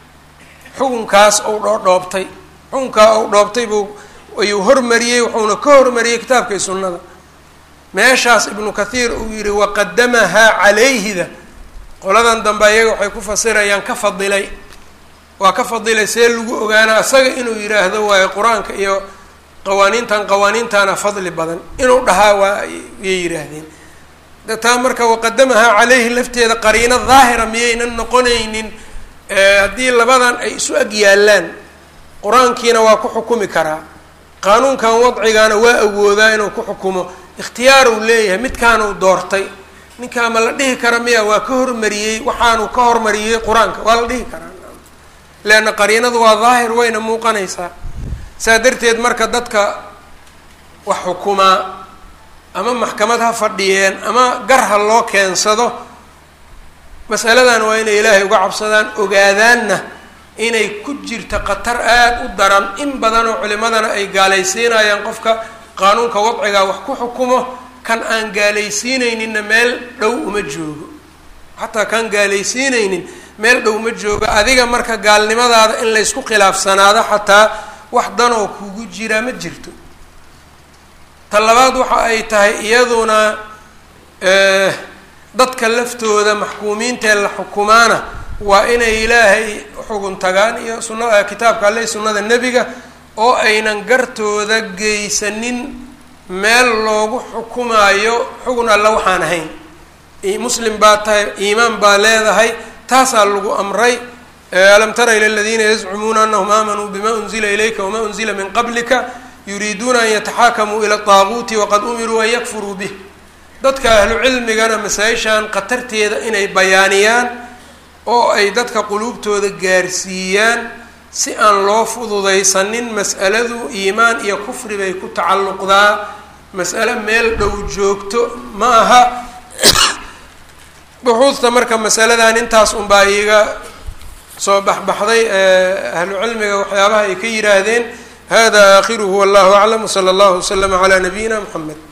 xukunkaas ou dhoodhoobtay xukunkaa ou dhoobtay buu ayuu hormariyey wuxuuna ka hormariyey kitaabka iyo sunnada. meeshaas ibnu kathiir uu yihi waqadamahaa calayhida qoladan dambe iyaga waxay ku fasirayaan ka fadilay waa ka fadilay see lagu ogaana asaga inuu yidhaahdo waayo qur-aanka iyo qawaaniintan qawaaniintaana fadli badan inuu dhahaa waa yay yidhaahdeen. taa marka waqadamahaa calayhi lafteeda qariino daahira miyaynan noqonaynin haddii labadan ay isu ag yaallaan qur-aankiina waa ku xukumi karaa qaanuunkan wadcigaana waa awoodaa inuu ku xukumo ikhtiyaar uu leeyahay midkaanuu doortay ninkaa ma la dhihi kara miya waa ka hormariyey waxaanuu ka hormariyey qur-aanka waa la dhihi karaa leanna qariinadu waa daahir wayna muuqanaysaa. saa darteed marka dadka wax xukumaa ama maxkamad ha fadhiyeen ama gar ha loo keensado masaladan waa inay ilaahay uga cabsadaan ogaadaanna inay ku jirta khatar aada u daran in badanoo culimadana ay gaalaysiinayaan qofka qaanuunka wadcigaa wax ku xukumo kan aan gaalaysiinayninna meel dhow uma joogo xataa kan gaalaysiinaynin meel dhow ma joogo. adiga marka gaalnimadaada in laysku khilaafsanaado xataa wax danoo kugu jiraa ma jirto. ta labaad waxa ay tahay iyaduna dadka laftooda maxkuumiintee la xukumaana waa inay ilaahay xugun tagaan iyo sunada kitaabka alle sunnada nebiga oo aynan gartooda geysanin meel loogu xukumaayo xugun alle waxaan ahayn. muslim baa tahay iimaan baa leedahay taasaa lagu amray. alam tara ila aladiina yazcumuuna anahum aamanuu bima unzila ilayka wamaa unzila min qablika yuriiduuna an yataxaakamuu ila taaguuti waqad umiruu an yakfuruu bih. dadka ahlu cilmigana masaa-ishan khatarteeda inay bayaaniyaan oo ay dadka quluubtooda gaarsiiyaan si aan loo fududaysanin mas'aladu iimaan iyo kufri bay ku tacalluqdaa mas'alo meel dhow joogto ma aha. buxuudta marka masaladan intaas unbaa iiga soo baxbaxday ahlu cilmiga waxyaabaha ay ka yidhaahdeen. hada aakhiruhu wallahu aclam wsala allahu waslama calaa nabiyina muxamed.